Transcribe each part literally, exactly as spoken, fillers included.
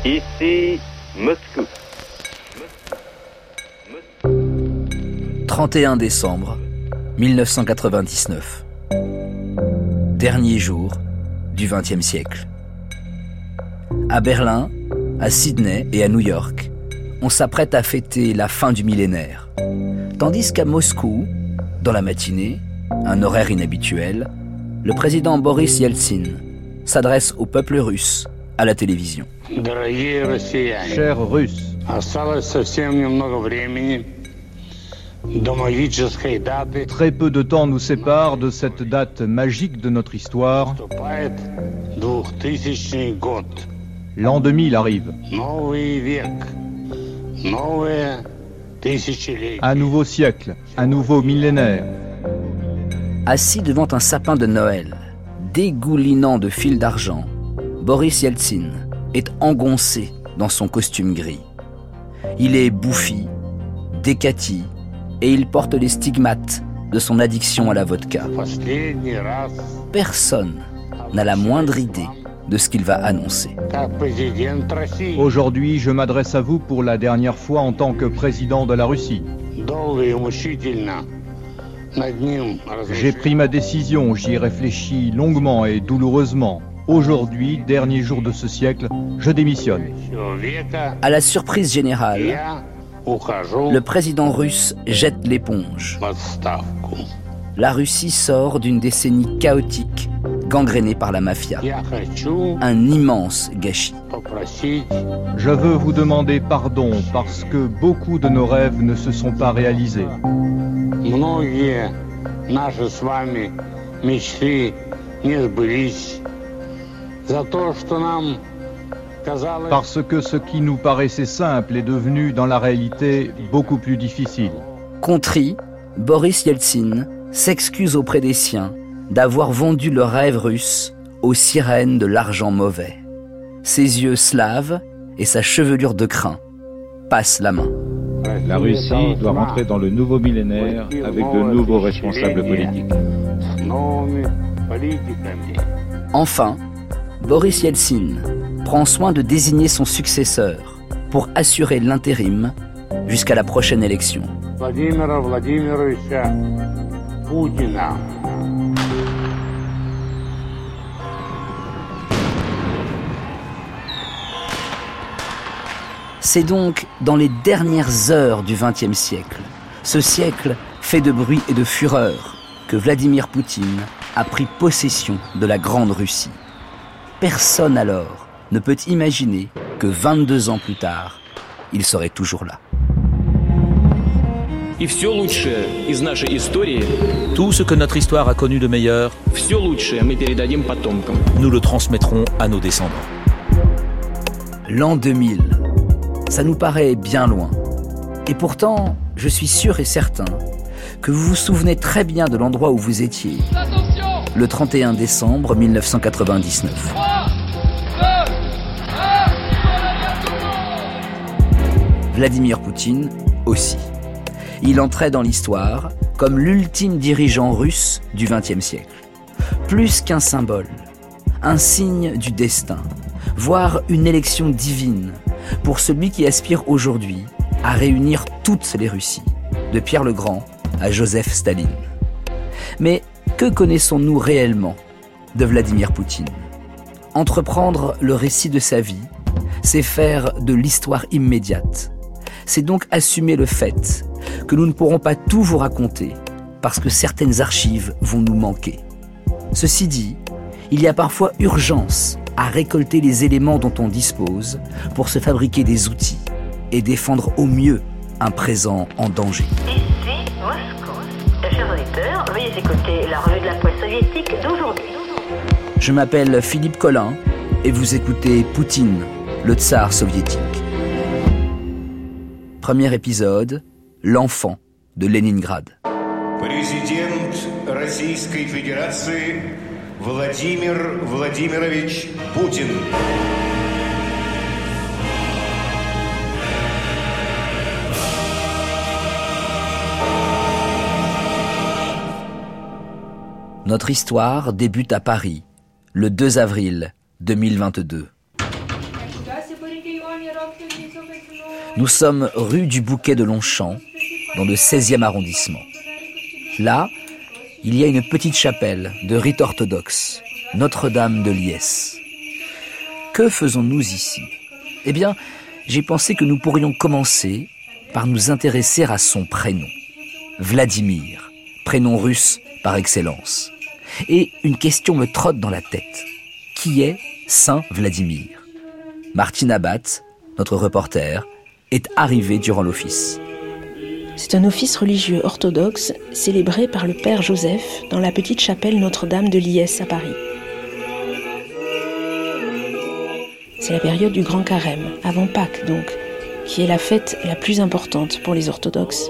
Ici Moscou. trente et un décembre mille neuf cent quatre-vingt-dix-neuf. Dernier jour du vingtième siècle. À Berlin, à Sydney et à New York, on s'apprête à fêter la fin du millénaire. Tandis qu'à Moscou, dans la matinée, un horaire inhabituel, le président Boris Yeltsin s'adresse au peuple russe à la télévision. Chers Russes, très peu de temps nous sépare de cette date magique de notre histoire. L'an deux mille arrive. Un nouveau siècle, un nouveau millénaire. Assis devant un sapin de Noël, dégoulinant de fils d'argent, Boris Yeltsin est engoncé dans son costume gris. Il est bouffi, décati, et il porte les stigmates de son addiction à la vodka. Personne n'a la moindre idée de ce qu'il va annoncer. Aujourd'hui, je m'adresse à vous pour la dernière fois en tant que président de la Russie. J'ai pris ma décision, j'y ai réfléchi longuement et douloureusement. Aujourd'hui, dernier jour de ce siècle, je démissionne. À la surprise générale, le président russe jette l'éponge. La Russie sort d'une décennie chaotique, gangrénée par la mafia. Un immense gâchis. Je veux vous demander pardon parce que beaucoup de nos rêves ne se sont pas réalisés. Parce que ce qui nous paraissait simple est devenu dans la réalité beaucoup plus difficile. Contrit, Boris Yeltsin s'excuse auprès des siens d'avoir vendu le rêve russe aux sirènes de l'argent mauvais. Ses yeux slaves et sa chevelure de crin passent la main. La Russie doit rentrer dans le nouveau millénaire avec de nouveaux responsables politiques. Enfin, Boris Yeltsin prend soin de désigner son successeur pour assurer l'intérim jusqu'à la prochaine élection. Vladimir Vladimirovich Poutine. C'est donc dans les dernières heures du vingtième siècle, ce siècle fait de bruit et de fureur, que Vladimir Poutine a pris possession de la Grande Russie. Personne alors ne peut imaginer que vingt-deux ans plus tard, il serait toujours là. Tout ce que notre histoire a connu de meilleur, nous le transmettrons à nos descendants. L'an deux mille, ça nous paraît bien loin. Et pourtant, je suis sûr et certain que vous vous souvenez très bien de l'endroit où vous étiez. Le trente et un décembre mille neuf cent quatre-vingt-dix-neuf. Vladimir Poutine aussi. Il entrait dans l'histoire comme l'ultime dirigeant russe du vingtième siècle. Plus qu'un symbole, un signe du destin, voire une élection divine pour celui qui aspire aujourd'hui à réunir toutes les Russies, de Pierre le Grand à Joseph Staline. Mais que connaissons-nous réellement de Vladimir Poutine ? Entreprendre le récit de sa vie, c'est faire de l'histoire immédiate. C'est donc assumer le fait que nous ne pourrons pas tout vous raconter parce que certaines archives vont nous manquer. Ceci dit, il y a parfois urgence à récolter les éléments dont on dispose pour se fabriquer des outils et défendre au mieux un présent en danger. Ici Moscou. Chers auditeurs, veuillez écouter la revue de la presse soviétique d'aujourd'hui. Je m'appelle Philippe Collin et vous écoutez Poutine, le tsar soviétique. Premier épisode, l'enfant de Leningrad. Président Российской Fédération Vladimir Vladimirovich Poutine. Notre histoire débute à Paris, le deux avril deux mille vingt-deux. Nous sommes rue du Bouquet de Longchamp, dans le seizième arrondissement. Là, il y a une petite chapelle de rite orthodoxe, Notre-Dame de Liesse. Que faisons-nous ici ? Eh bien, j'ai pensé que nous pourrions commencer par nous intéresser à son prénom. Vladimir, prénom russe par excellence. Et une question me trotte dans la tête. Qui est Saint Vladimir ? Martine Abat, notre reporter, est arrivée durant l'office. C'est un office religieux orthodoxe célébré par le Père Joseph dans la petite chapelle Notre-Dame de Liesse à Paris. C'est la période du Grand Carême, avant Pâques donc, qui est la fête la plus importante pour les orthodoxes.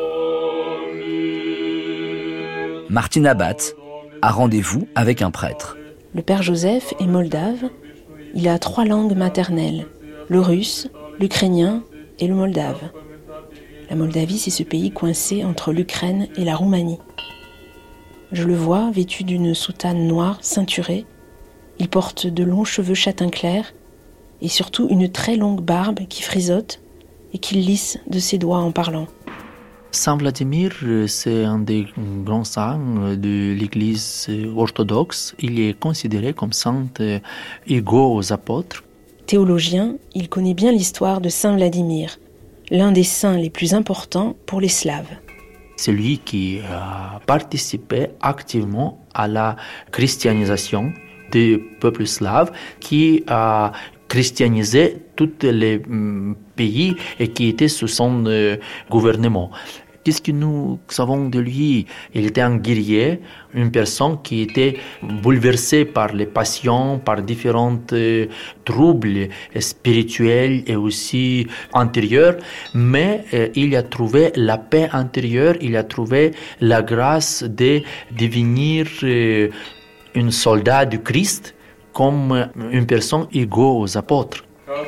Martine Abat a rendez-vous avec un prêtre. Le Père Joseph est moldave. Il a trois langues maternelles, le russe, l'ukrainien et le moldave. La Moldavie, c'est ce pays coincé entre l'Ukraine et la Roumanie. Je le vois vêtu d'une soutane noire ceinturée. Il porte de longs cheveux châtain clair et surtout une très longue barbe qui frisote et qu'il lisse de ses doigts en parlant. Saint Vladimir, c'est un des grands saints de l'Église orthodoxe. Il est considéré comme saint égaux aux apôtres. Théologien, il connaît bien l'histoire de Saint Vladimir, l'un des saints les plus importants pour les Slaves. C'est lui qui a participé activement à la christianisation des peuples slaves, qui a christianisé tous les pays et qui étaient sous son euh, gouvernement. Qu'est-ce que nous savons de lui ? Il était un guerrier, une personne qui était bouleversée par les passions, par différents euh, troubles spirituels et aussi intérieurs, mais euh, il a trouvé la paix intérieure, il a trouvé la grâce de devenir euh, un soldat du Christ, comme une personne égaux aux apôtres.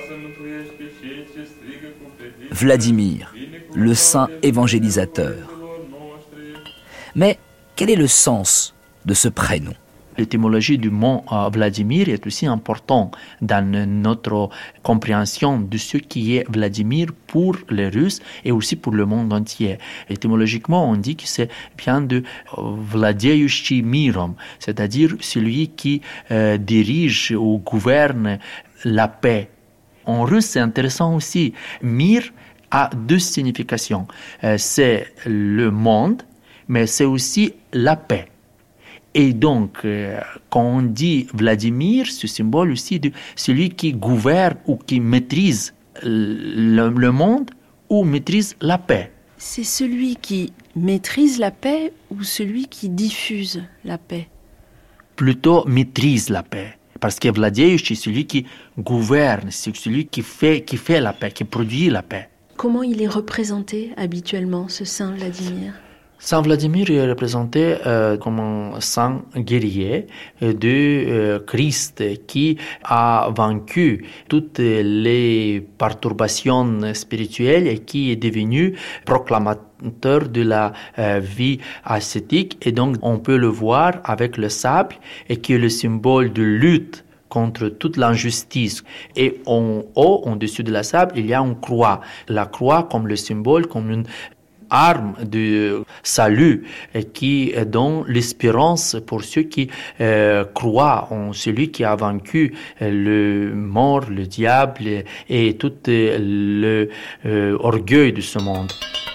Vladimir, le saint évangélisateur. Mais quel est le sens de ce prénom ? L'étymologie du mot Vladimir est aussi importante dans notre compréhension de ce qui est Vladimir pour les Russes et aussi pour le monde entier. Étymologiquement, on dit que c'est bien de Владеющий миром, c'est-à-dire celui qui euh, dirige ou gouverne la paix. En russe, c'est intéressant aussi. Mir a deux significations. Euh, c'est le monde, mais c'est aussi la paix. Et donc, euh, quand on dit Vladimir, ce symbole aussi de celui qui gouverne ou qui maîtrise le, le monde ou maîtrise la paix. C'est celui qui maîtrise la paix ou celui qui diffuse la paix ? Plutôt maîtrise la paix. Parce que Владеющий, c'est celui qui gouverne, c'est celui qui fait, qui fait la paix, qui produit la paix. Comment il est représenté habituellement, ce saint Vladimir ? Saint Vladimir est représenté euh, comme un saint guerrier de euh, Christ qui a vaincu toutes les perturbations spirituelles et qui est devenu proclamateur de la euh, vie ascétique. Et donc, on peut le voir avec le sable et qui est le symbole de lutte contre toute l'injustice. Et en haut, en dessus de la sable, il y a une croix. La croix comme le symbole, comme une arme de salut qui donne l'espérance pour ceux qui euh, croient en celui qui a vaincu le mort, le diable et tout le euh, orgueil de ce monde.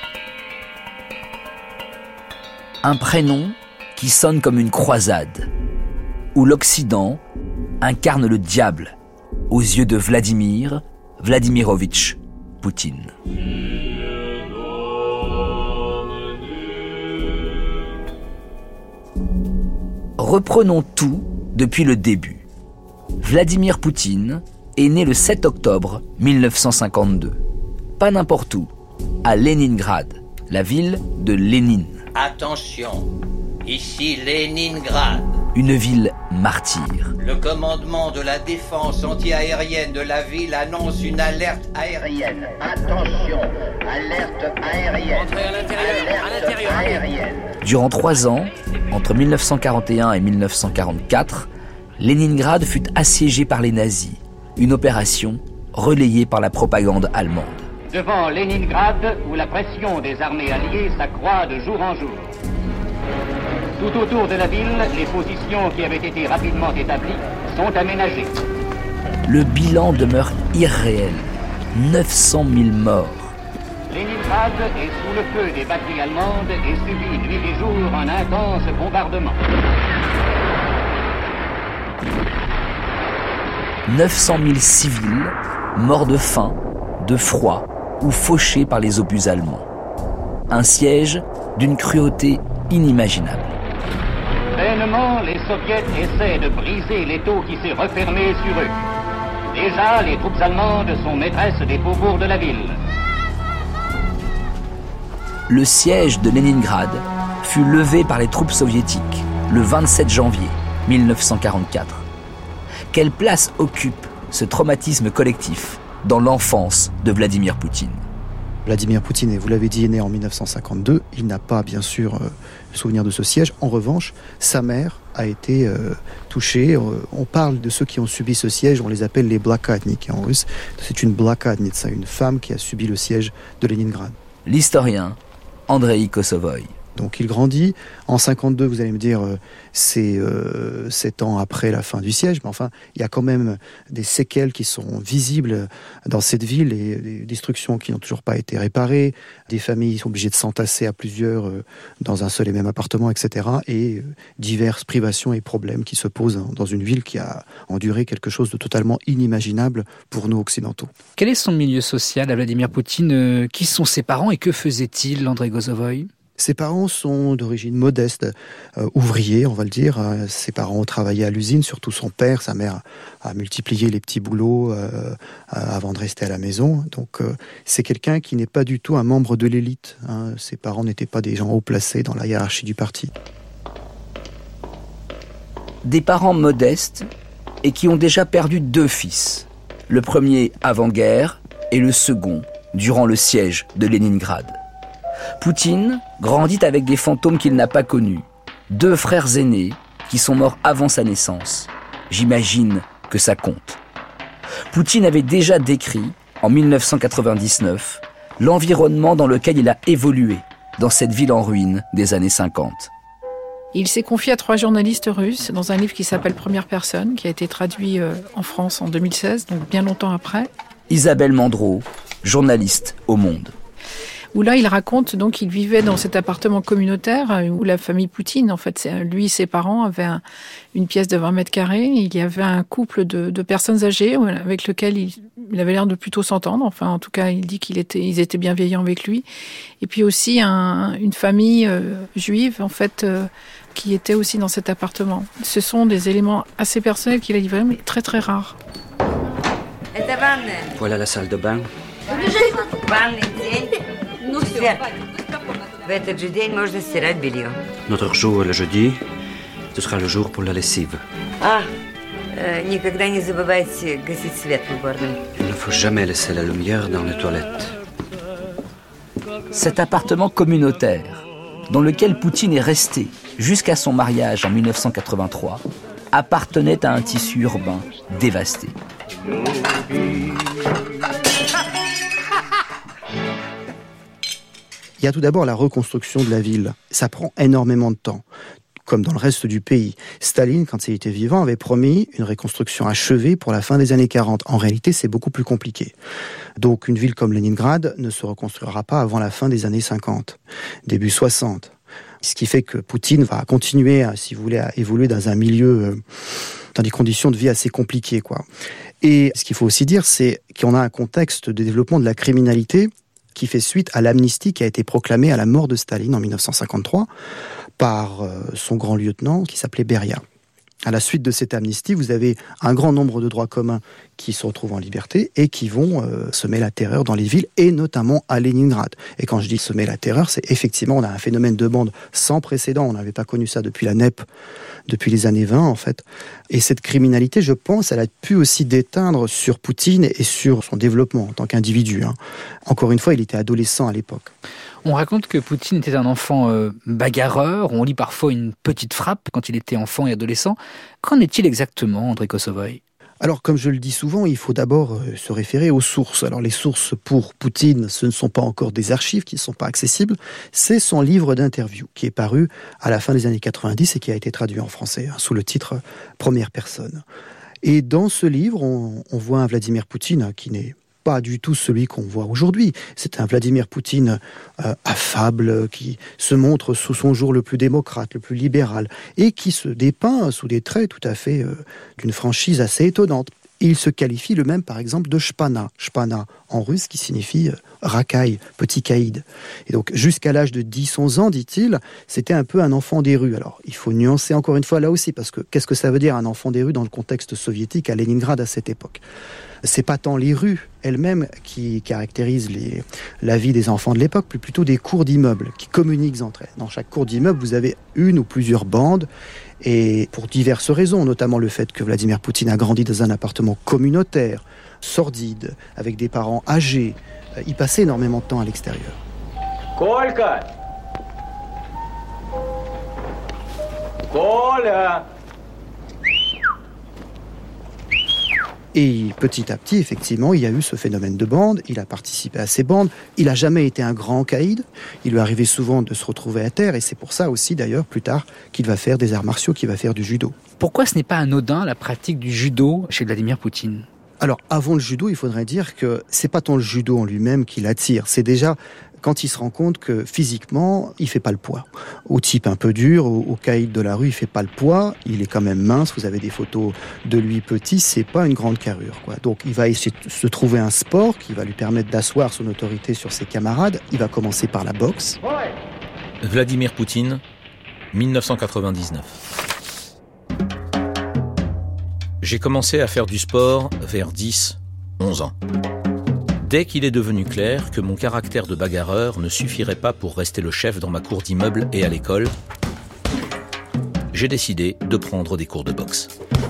Un prénom qui sonne comme une croisade, où l'Occident incarne le diable aux yeux de Vladimir Vladimirovitch Poutine. Reprenons tout depuis le début. Vladimir Poutine est né le sept octobre mille neuf cent cinquante-deux. Pas n'importe où, à Leningrad, la ville de Lénine. Attention, ici Leningrad. Une ville martyre. Le commandement de la défense anti-aérienne de la ville annonce une alerte aérienne. Attention, alerte aérienne. Entrez à l'intérieur, alerte à l'intérieur. Aérienne. Durant trois ans, entre mille neuf cent quarante et un et mille neuf cent quarante-quatre, Leningrad fut assiégée par les nazis, une opération relayée par la propagande allemande. devant Leningrad, où la pression des armées alliées s'accroît de jour en jour. Tout autour de la ville, les positions qui avaient été rapidement établies sont aménagées. Le bilan demeure irréel. neuf cent mille morts. Leningrad est sous le feu des batteries allemandes et subit nuit et jour un intense bombardement. neuf cent mille civils morts de faim, de froid ou fauchés par les obus allemands. Un siège d'une cruauté inimaginable. Vainement, les soviets essaient de briser l'étau qui s'est refermé sur eux. Déjà, les troupes allemandes sont maîtresses des faubourgs de la ville. Le siège de Leningrad fut levé par les troupes soviétiques le vingt-sept janvier mille neuf cent quarante-quatre. Quelle place occupe ce traumatisme collectif dans l'enfance de Vladimir Poutine ? Vladimir Poutine, vous l'avez dit, est né en mille neuf cent cinquante-deux. Il n'a pas, bien sûr, euh, souvenir de ce siège. En revanche, sa mère a été euh, touchée. Euh, on parle de ceux qui ont subi ce siège, on les appelle les blakadniki en russe. C'est une blakadnitsa, une femme qui a subi le siège de Leningrad. L'historien Andrei Kosovoï. Donc il grandit. En cinquante-deux, vous allez me dire, euh, c'est euh, sept ans après la fin du siège, mais enfin, il y a quand même des séquelles qui sont visibles dans cette ville, et des destructions qui n'ont toujours pas été réparées, des familles sont obligées de s'entasser à plusieurs euh, dans un seul et même appartement, et cetera. Et euh, diverses privations et problèmes qui se posent dans une ville qui a enduré quelque chose de totalement inimaginable pour nous occidentaux. Quel est son milieu social à Vladimir Poutine ? Qui sont ses parents et que faisait-il, Andrei Kosovoï ? Ses parents sont d'origine modeste, euh, ouvriers, on va le dire. Euh, ses parents ont travaillé à l'usine, surtout son père. Sa mère a, a multiplié les petits boulots euh, avant de rester à la maison. Donc euh, c'est quelqu'un qui n'est pas du tout un membre de l'élite, hein. Ses parents n'étaient pas des gens haut placés dans la hiérarchie du parti. Des parents modestes et qui ont déjà perdu deux fils. Le premier avant-guerre et le second durant le siège de Leningrad. Poutine grandit avec des fantômes qu'il n'a pas connus. Deux frères aînés qui sont morts avant sa naissance. J'imagine que ça compte. Poutine avait déjà décrit, en mille neuf cent quatre-vingt-dix-neuf, l'environnement dans lequel il a évolué, dans cette ville en ruine des années cinquante. Il s'est confié à trois journalistes russes dans un livre qui s'appelle Première personne, qui a été traduit en France en deux mille seize, donc bien longtemps après. Isabelle Mandreau, journaliste au Monde. Où là, il raconte donc qu'il vivait dans cet appartement communautaire où la famille Poutine, en fait, lui et ses parents avaient un, une pièce de vingt mètres carrés. Il y avait un couple de, de personnes âgées avec lequel il, il avait l'air de plutôt s'entendre. Enfin, en tout cas, il dit qu'ils étaient, ils étaient bienveillants avec lui. Et puis aussi un, une famille euh, juive, en fait, euh, qui était aussi dans cet appartement. Ce sont des éléments assez personnels qu'il a livrés, mais très très rares. Voilà la salle de bain. Notre jour le jeudi, ce sera le jour pour la lessive. Ah, никогда не забывайте гасить свет в уборной. Il ne faut jamais laisser la lumière dans les toilettes. Cet appartement communautaire, dans lequel Poutine est resté jusqu'à son mariage en mille neuf cent quatre-vingt-trois, appartenait à un tissu urbain dévasté. Il y a tout d'abord la reconstruction de la ville. Ça prend énormément de temps, comme dans le reste du pays. Staline, quand il était vivant, avait promis une reconstruction achevée pour la fin des années quarante. En réalité, c'est beaucoup plus compliqué. Donc, une ville comme Leningrad ne se reconstruira pas avant la fin des années cinquante, début soixante. Ce qui fait que Poutine va continuer, à, si vous voulez, à évoluer dans un milieu, euh, dans des conditions de vie assez compliquées, quoi. Et ce qu'il faut aussi dire, c'est qu'on a un contexte de développement de la criminalité qui fait suite à l'amnistie qui a été proclamée à la mort de Staline en mille neuf cent cinquante-trois par euh, son grand lieutenant qui s'appelait Beria. À la suite de cette amnistie, vous avez un grand nombre de droits communs qui se retrouvent en liberté et qui vont euh, semer la terreur dans les villes, et notamment à Leningrad. Et quand je dis semer la terreur, c'est effectivement, on a un phénomène de bande sans précédent. On n'avait pas connu ça depuis la N E P, depuis les années vingt, en fait. Et cette criminalité, je pense, elle a pu aussi déteindre sur Poutine et sur son développement en tant qu'individu, hein. Encore une fois, il était adolescent à l'époque. On raconte que Poutine était un enfant euh, bagarreur. On lit parfois une petite frappe quand il était enfant et adolescent. Qu'en est-il exactement, Andrei Kosovoï ? Alors, comme je le dis souvent, il faut d'abord euh, se référer aux sources. Alors, les sources pour Poutine, ce ne sont pas encore des archives qui ne sont pas accessibles, c'est son livre d'interview qui est paru à la fin des années quatre-vingt-dix et qui a été traduit en français, hein, sous le titre « Première personne ». Et dans ce livre, on, on voit un Vladimir Poutine qui n'est pas du tout celui qu'on voit aujourd'hui. C'est un Vladimir Poutine euh, affable, qui se montre sous son jour le plus démocrate, le plus libéral, et qui se dépeint sous des traits tout à fait euh, d'une franchise assez étonnante. Et il se qualifie le même, par exemple, de Shpana. Shpana, en russe, qui signifie euh, racaille, petit caïd. Et donc, jusqu'à l'âge de dix onze ans, dit-il, c'était un peu un enfant des rues. Alors, il faut nuancer encore une fois là aussi, parce que qu'est-ce que ça veut dire un enfant des rues dans le contexte soviétique à Leningrad à cette époque ? C'est pas tant les rues elles-mêmes qui caractérisent les, la vie des enfants de l'époque, mais plutôt des cours d'immeubles qui communiquent entre elles. Dans chaque cour d'immeuble, vous avez une ou plusieurs bandes, et pour diverses raisons, notamment le fait que Vladimir Poutine a grandi dans un appartement communautaire, sordide, avec des parents âgés. Il passait énormément de temps à l'extérieur. Kolka Kola Et petit à petit, effectivement, il y a eu ce phénomène de bande, il a participé à ces bandes, il n'a jamais été un grand caïd, il lui arrivait souvent de se retrouver à terre, et c'est pour ça aussi, d'ailleurs, plus tard, qu'il va faire des arts martiaux, qu'il va faire du judo. Pourquoi ce n'est pas anodin, la pratique du judo chez Vladimir Poutine ? Alors, avant le judo, il faudrait dire que c'est pas tant le judo en lui-même qui l'attire, c'est déjà quand il se rend compte que physiquement, il fait pas le poids. Au type un peu dur, au, au caïd de la rue, il fait pas le poids, il est quand même mince, vous avez des photos de lui petit, c'est pas une grande carrure, quoi. Donc il va essayer de se trouver un sport qui va lui permettre d'asseoir son autorité sur ses camarades. Il va commencer par la boxe. Vladimir Poutine, dix-neuf cent quatre-vingt-dix-neuf. J'ai commencé à faire du sport vers dix, onze ans. Dès qu'il est devenu clair que mon caractère de bagarreur ne suffirait pas pour rester le chef dans ma cour d'immeuble et à l'école, j'ai décidé de prendre des cours de boxe.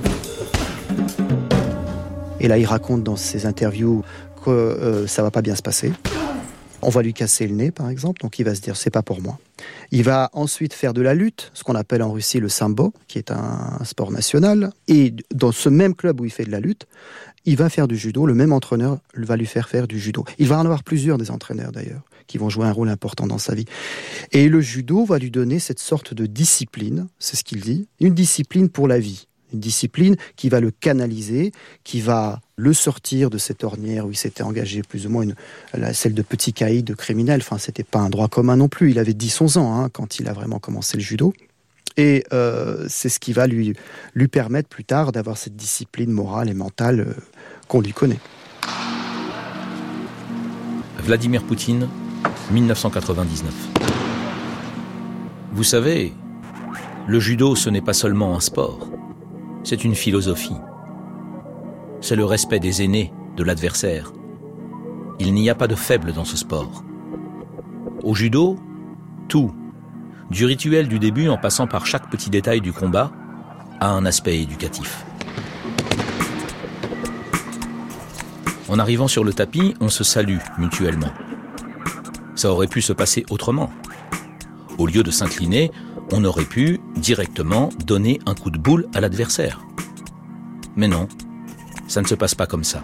Et là, il raconte dans ses interviews que euh, ça va pas bien se passer. On va lui casser le nez, par exemple, donc il va se dire, c'est pas pour moi. Il va ensuite faire de la lutte, ce qu'on appelle en Russie le sambo, qui est un sport national. Et dans ce même club où il fait de la lutte, il va faire du judo, le même entraîneur va lui faire faire du judo. Il va en avoir plusieurs des entraîneurs d'ailleurs, qui vont jouer un rôle important dans sa vie. Et le judo va lui donner cette sorte de discipline, c'est ce qu'il dit, une discipline pour la vie. Une discipline qui va le canaliser, qui va le sortir de cette ornière où il s'était engagé plus ou moins, une, la, celle de petit caïd, de criminel. Enfin, c'était pas un droit commun non plus. Il avait dix onze ans hein, quand il a vraiment commencé le judo. Et euh, c'est ce qui va lui, lui permettre plus tard d'avoir cette discipline morale et mentale euh, qu'on lui connaît. Vladimir Poutine, dix-neuf cent quatre-vingt-dix-neuf. Vous savez, le judo, ce n'est pas seulement un sport. C'est une philosophie. C'est le respect des aînés, de l'adversaire. Il n'y a pas de faible dans ce sport. Au judo, tout, du rituel du début en passant par chaque petit détail du combat, a un aspect éducatif. En arrivant sur le tapis, on se salue mutuellement. Ça aurait pu se passer autrement. Au lieu de s'incliner, on aurait pu directement donner un coup de boule à l'adversaire. Mais non, ça ne se passe pas comme ça.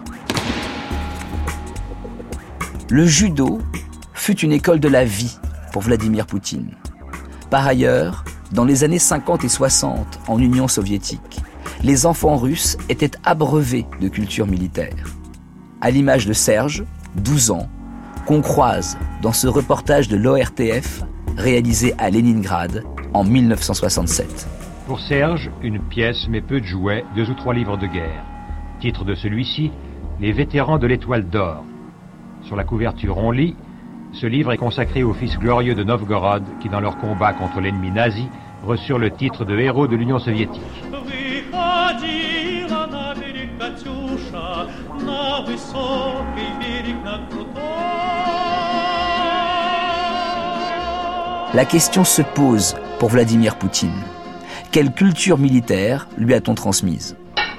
Le judo fut une école de la vie pour Vladimir Poutine. Par ailleurs, dans les années cinquante et soixante, en Union soviétique, les enfants russes étaient abreuvés de culture militaire. À l'image de Serge, douze ans, qu'on croise dans ce reportage de l'O R T F réalisé à Leningrad en dix-neuf cent soixante-sept. Pour Serge, une pièce mais peu de jouets, deux ou trois livres de guerre. Titre de celui-ci, Les vétérans de l'étoile d'or. Sur la couverture, on lit, ce livre est consacré aux fils glorieux de Novgorod qui, dans leur combat contre l'ennemi nazi, reçurent le titre de héros de l'Union soviétique. La question se pose pour Vladimir Poutine. Quelle culture militaire lui a-t-on transmise ?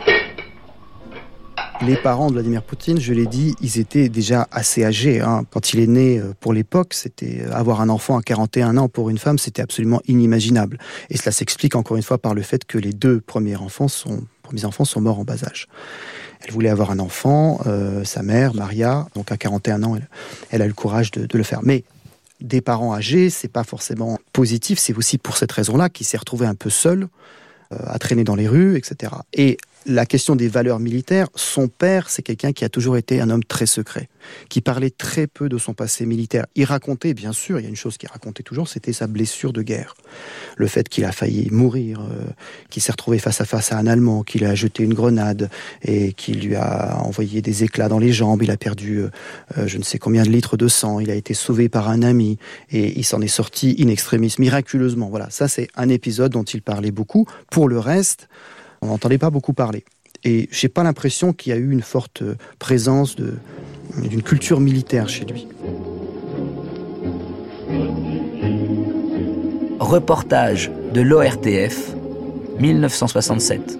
Les parents de Vladimir Poutine, je l'ai dit, ils étaient déjà assez âgés. Hein. Quand il est né, pour l'époque, c'était avoir un enfant à quarante et un ans pour une femme, c'était absolument inimaginable. Et cela s'explique encore une fois par le fait que les deux premiers enfants sont premiers enfants sont morts en bas âge. Elle voulait avoir un enfant, euh, sa mère, Maria, donc à quarante et un ans, elle, elle a eu le courage de, de le faire. Mais des parents âgés, c'est pas forcément positif, c'est aussi pour cette raison-là qu'il s'est retrouvé un peu seul, euh, à traîner dans les rues, et cetera. Et la question des valeurs militaires, son père, c'est quelqu'un qui a toujours été un homme très secret, qui parlait très peu de son passé militaire. Il racontait, bien sûr, il y a une chose qu'il racontait toujours, c'était sa blessure de guerre. Le fait qu'il a failli mourir, euh, qu'il s'est retrouvé face à face à un Allemand, qu'il a jeté une grenade et qu'il lui a envoyé des éclats dans les jambes. Il a perdu euh, je ne sais combien de litres de sang. Il a été sauvé par un ami et il s'en est sorti in extremis, miraculeusement. Voilà, ça c'est un épisode dont il parlait beaucoup. Pour le reste, on n'entendait pas beaucoup parler. Et j'ai pas l'impression qu'il y a eu une forte présence de, d'une culture militaire chez lui. Reportage de l'O R T F, dix-neuf cent soixante-sept.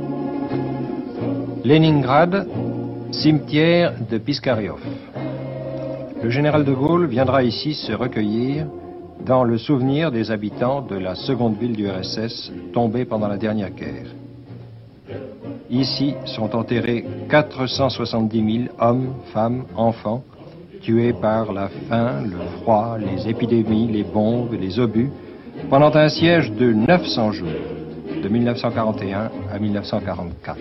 Leningrad, cimetière de Piskariov. Le général de Gaulle viendra ici se recueillir dans le souvenir des habitants de la seconde ville du R S S tombée pendant la dernière guerre. Ici sont enterrés quatre cent soixante-dix mille hommes, femmes, enfants, tués par la faim, le froid, les épidémies, les bombes, les obus, pendant un siège de neuf cents jours, de mille neuf cent quarante et un à mille neuf cent quarante-quatre.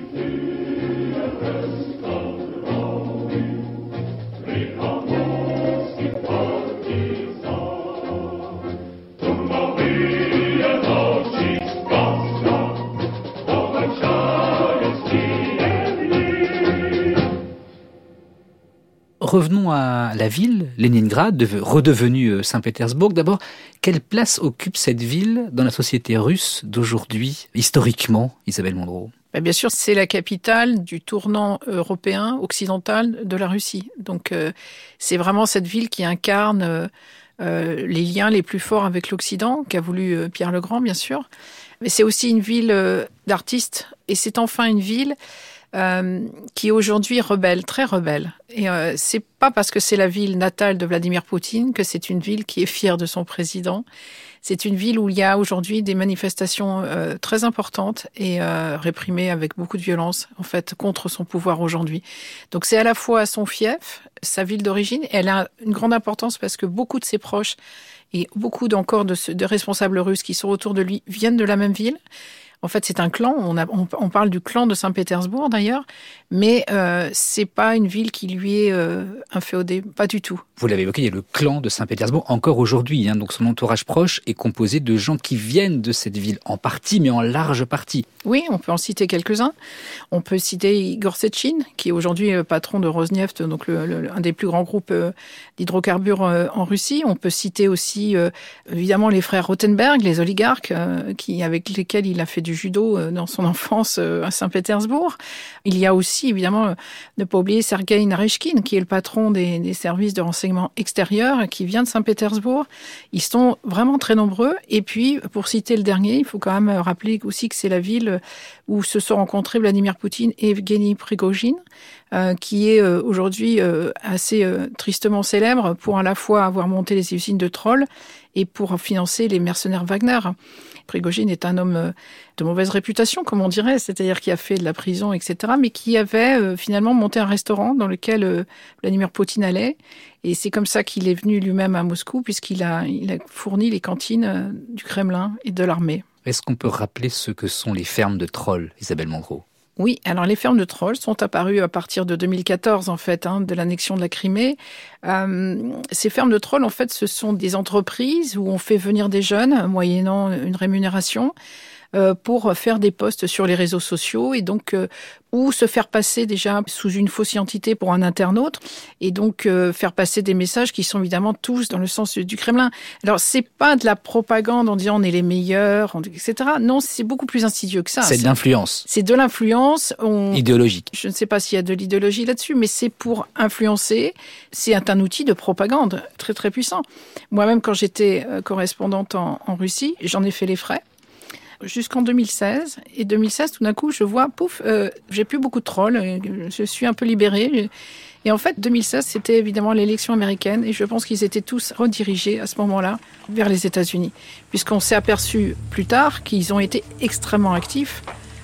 Revenons à la ville, Leningrad, redevenue Saint-Pétersbourg. D'abord, quelle place occupe cette ville dans la société russe d'aujourd'hui, historiquement, Isabelle Mondreau ? Bien sûr, c'est la capitale du tournant européen, occidental de la Russie. Donc, euh, c'est vraiment cette ville qui incarne euh, euh, les liens les plus forts avec l'Occident, qu'a voulu euh, Pierre le Grand, bien sûr. Mais c'est aussi une ville euh, d'artistes, et c'est enfin une ville Euh, qui est aujourd'hui rebelle, très rebelle. Et euh, c'est pas parce que c'est la ville natale de Vladimir Poutine que c'est une ville qui est fière de son président. C'est une ville où il y a aujourd'hui des manifestations euh, très importantes et euh, réprimées avec beaucoup de violence, en fait, contre son pouvoir aujourd'hui. Donc c'est à la fois son fief, sa ville d'origine, et elle a une grande importance parce que beaucoup de ses proches et beaucoup encore de, de responsables russes qui sont autour de lui viennent de la même ville. En fait, c'est un clan. On, a, on, on parle du clan de Saint-Pétersbourg, d'ailleurs, mais euh, c'est pas une ville qui lui est euh, inféodée, pas du tout. Vous l'avez évoqué, il y a le clan de Saint-Pétersbourg encore aujourd'hui. Hein, donc son entourage proche est composé de gens qui viennent de cette ville, en partie, mais en large partie. Oui, on peut en citer quelques-uns. On peut citer Igor Sechin, qui est aujourd'hui le patron de Rosneft, donc le, le, un des plus grands groupes euh, d'hydrocarbures euh, en Russie. On peut citer aussi, euh, évidemment, les frères Rothenberg, les oligarques, euh, qui, avec lesquels il a fait du judo euh, dans son enfance euh, à Saint-Pétersbourg. Il y a aussi, évidemment, euh, ne pas oublier Sergueï Narishkin, qui est le patron des, des services de renseignement extérieur, qui vient de Saint-Pétersbourg. Ils sont vraiment très nombreux. Et puis, pour citer le dernier, il faut quand même rappeler aussi que c'est la ville où se sont rencontrés Vladimir Poutine et Evgeny Prigojine, euh, qui est euh, aujourd'hui euh, assez euh, tristement célèbre pour à la fois avoir monté les usines de Troll et pour financer les mercenaires Wagner. Prigojine est un homme de mauvaise réputation, comme on dirait, c'est-à-dire qui a fait de la prison, et cetera, mais qui avait euh, finalement monté un restaurant dans lequel euh, Vladimir Poutine allait. Et c'est comme ça qu'il est venu lui-même à Moscou, puisqu'il a, il a fourni les cantines euh, du Kremlin et de l'armée. Est-ce qu'on peut rappeler ce que sont les fermes de trolls, Isabelle Mondreau ? Oui, alors les fermes de trolls sont apparues à partir de deux mille quatorze, en fait, hein, de l'annexion de la Crimée. Euh, ces fermes de trolls, en fait, ce sont des entreprises où on fait venir des jeunes, moyennant une rémunération, euh, pour faire des posts sur les réseaux sociaux et donc euh, ou se faire passer déjà sous une fausse identité pour un internaute et donc euh, faire passer des messages qui sont évidemment tous dans le sens du Kremlin. Alors c'est pas de la propagande en disant on est les meilleurs, et cetera. Non, c'est beaucoup plus insidieux que ça. C'est de l'influence. C'est de l'influence. On... idéologique. Je ne sais pas s'il y a de l'idéologie là-dessus, mais c'est pour influencer. C'est un outil de propagande très très puissant. Moi-même, quand j'étais correspondante en, en Russie, j'en ai fait les frais. Jusqu'en deux mille seize. Et deux mille seize, tout d'un coup, je vois, pouf, euh, j'ai plus beaucoup de trolls, je suis un peu libérée. Et en fait, deux mille seize, c'était évidemment l'élection américaine, et je pense qu'ils étaient tous redirigés à ce moment-là vers les États-Unis. Puisqu'on s'est aperçu plus tard qu'ils ont été extrêmement actifs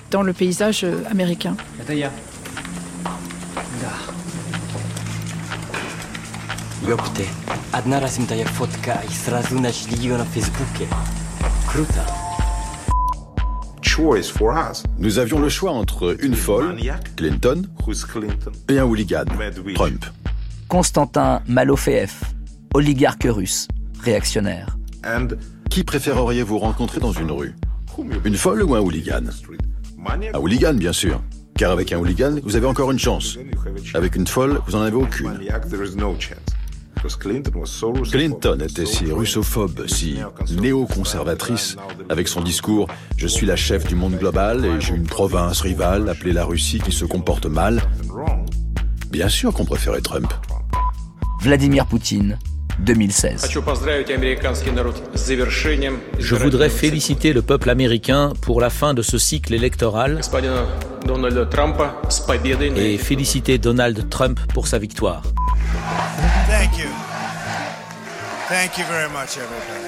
dans le paysage américain. Ёпты, одна размытая фотка и сразу нашли ее на Фейсбуке. Круто. Nous avions le choix entre une folle, Clinton, et un hooligan, Trump. Constantin Malofeev, oligarque russe, réactionnaire. Qui préféreriez-vous rencontrer dans une rue? Une folle ou un hooligan? Un hooligan, bien sûr. Car avec un hooligan, vous avez encore une chance. Avec une folle, vous n'en avez aucune. Clinton était si russophobe, si néoconservatrice, avec son discours « Je suis la chef du monde global et j'ai une province rivale appelée la Russie qui se comporte mal ». Bien sûr qu'on préférait Trump. Vladimir Poutine, deux mille seize. Je voudrais féliciter le peuple américain pour la fin de ce cycle électoral et féliciter Donald Trump pour sa victoire. Thank you. Thank you very much, everybody.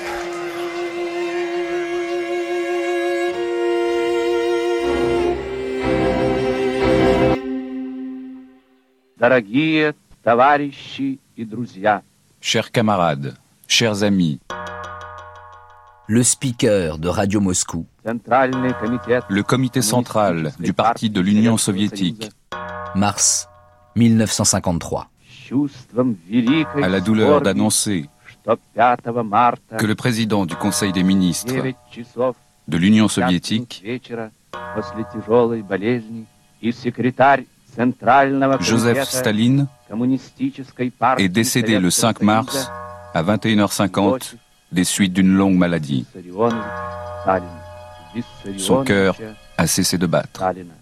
Дорогие товарищи и друзья. Chers camarades, chers amis. Le speaker de Radio Moscou. Le comité central du parti de l'Union soviétique. Mars mille neuf cent cinquante-trois. À la douleur d'annoncer que le président du Conseil des ministres de l'Union soviétique, Joseph Staline, est décédé le cinq mars à vingt et une heures cinquante des suites d'une longue maladie. Son cœur a cessé de battre.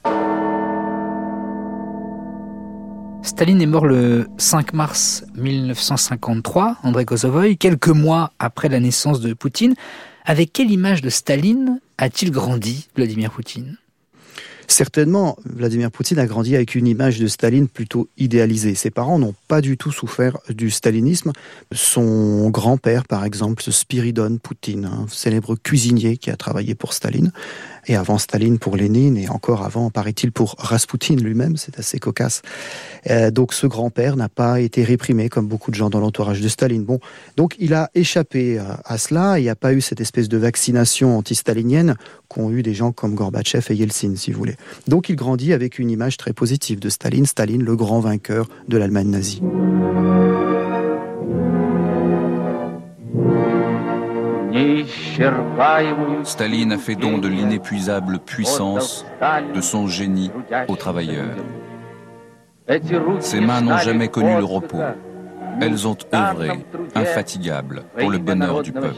Staline est mort le cinq mars mille neuf cent cinquante-trois, André Kosovoï, quelques mois après la naissance de Poutine. Avec quelle image de Staline a-t-il grandi, Vladimir Poutine ? Certainement, Vladimir Poutine a grandi avec une image de Staline plutôt idéalisée. Ses parents n'ont pas du tout souffert du stalinisme. Son grand-père, par exemple, Spiridon Poutine, un célèbre cuisinier qui a travaillé pour Staline, et avant Staline pour Lénine, et encore avant, paraît-il, pour Raspoutine lui-même, c'est assez cocasse. Euh, donc ce grand-père n'a pas été réprimé comme beaucoup de gens dans l'entourage de Staline. Bon, donc il a échappé à, à cela, il n'y a pas eu cette espèce de vaccination anti-stalinienne qu'ont eu des gens comme Gorbatchev et Yeltsin, si vous voulez. Donc il grandit avec une image très positive de Staline, Staline le grand vainqueur de l'Allemagne nazie. Staline a fait don de l'inépuisable puissance de son génie aux travailleurs. Ses mains n'ont jamais connu le repos. Elles ont œuvré, infatigables, pour le bonheur du peuple.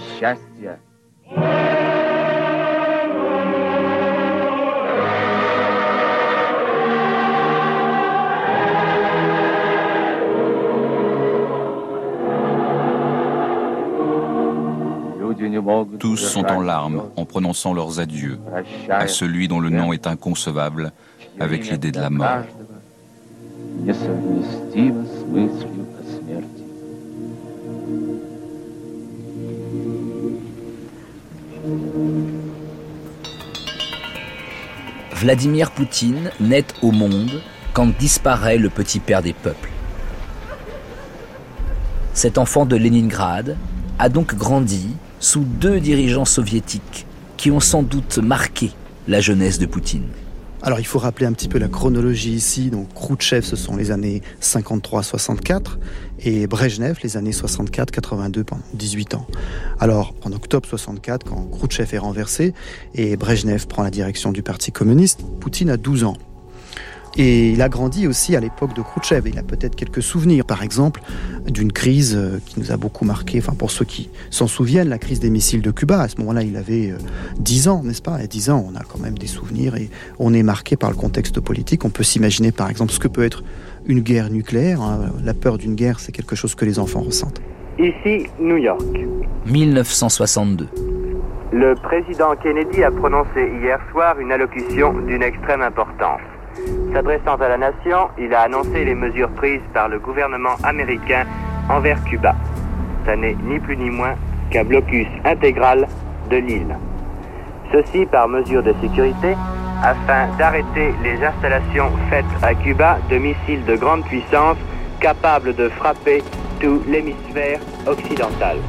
Tous sont en larmes en prononçant leurs adieux à celui dont le nom est inconcevable avec l'idée de la mort. Vladimir Poutine naît au monde quand disparaît le petit père des peuples. Cet enfant de Leningrad a donc grandi sous deux dirigeants soviétiques qui ont sans doute marqué la jeunesse de Poutine. Alors il faut rappeler un petit peu la chronologie ici. Donc Khrouchtchev, ce sont les années cinquante-trois soixante-quatre, et Brejnev, les années soixante-quatre quatre-vingt-deux, pendant dix-huit ans. Alors en octobre soixante-quatre, quand Khrouchtchev est renversé et Brejnev prend la direction du Parti communiste, Poutine a douze ans. Et il a grandi aussi à l'époque de Khrouchtchev. Il a peut-être quelques souvenirs, par exemple, d'une crise qui nous a beaucoup marqué. Enfin, pour ceux qui s'en souviennent, la crise des missiles de Cuba. À ce moment-là, il avait dix ans, n'est-ce pas ? À dix ans, on a quand même des souvenirs et on est marqué par le contexte politique. On peut s'imaginer, par exemple, ce que peut être une guerre nucléaire. La peur d'une guerre, c'est quelque chose que les enfants ressentent. Ici, New York. mille neuf cent soixante-deux. Le président Kennedy a prononcé hier soir une allocution d'une extrême importance. S'adressant à la nation, il a annoncé les mesures prises par le gouvernement américain envers Cuba. Ce n'est ni plus ni moins qu'un blocus intégral de l'île. Ceci par mesure de sécurité afin d'arrêter les installations faites à Cuba de missiles de grande puissance capables de frapper tout l'hémisphère occidental.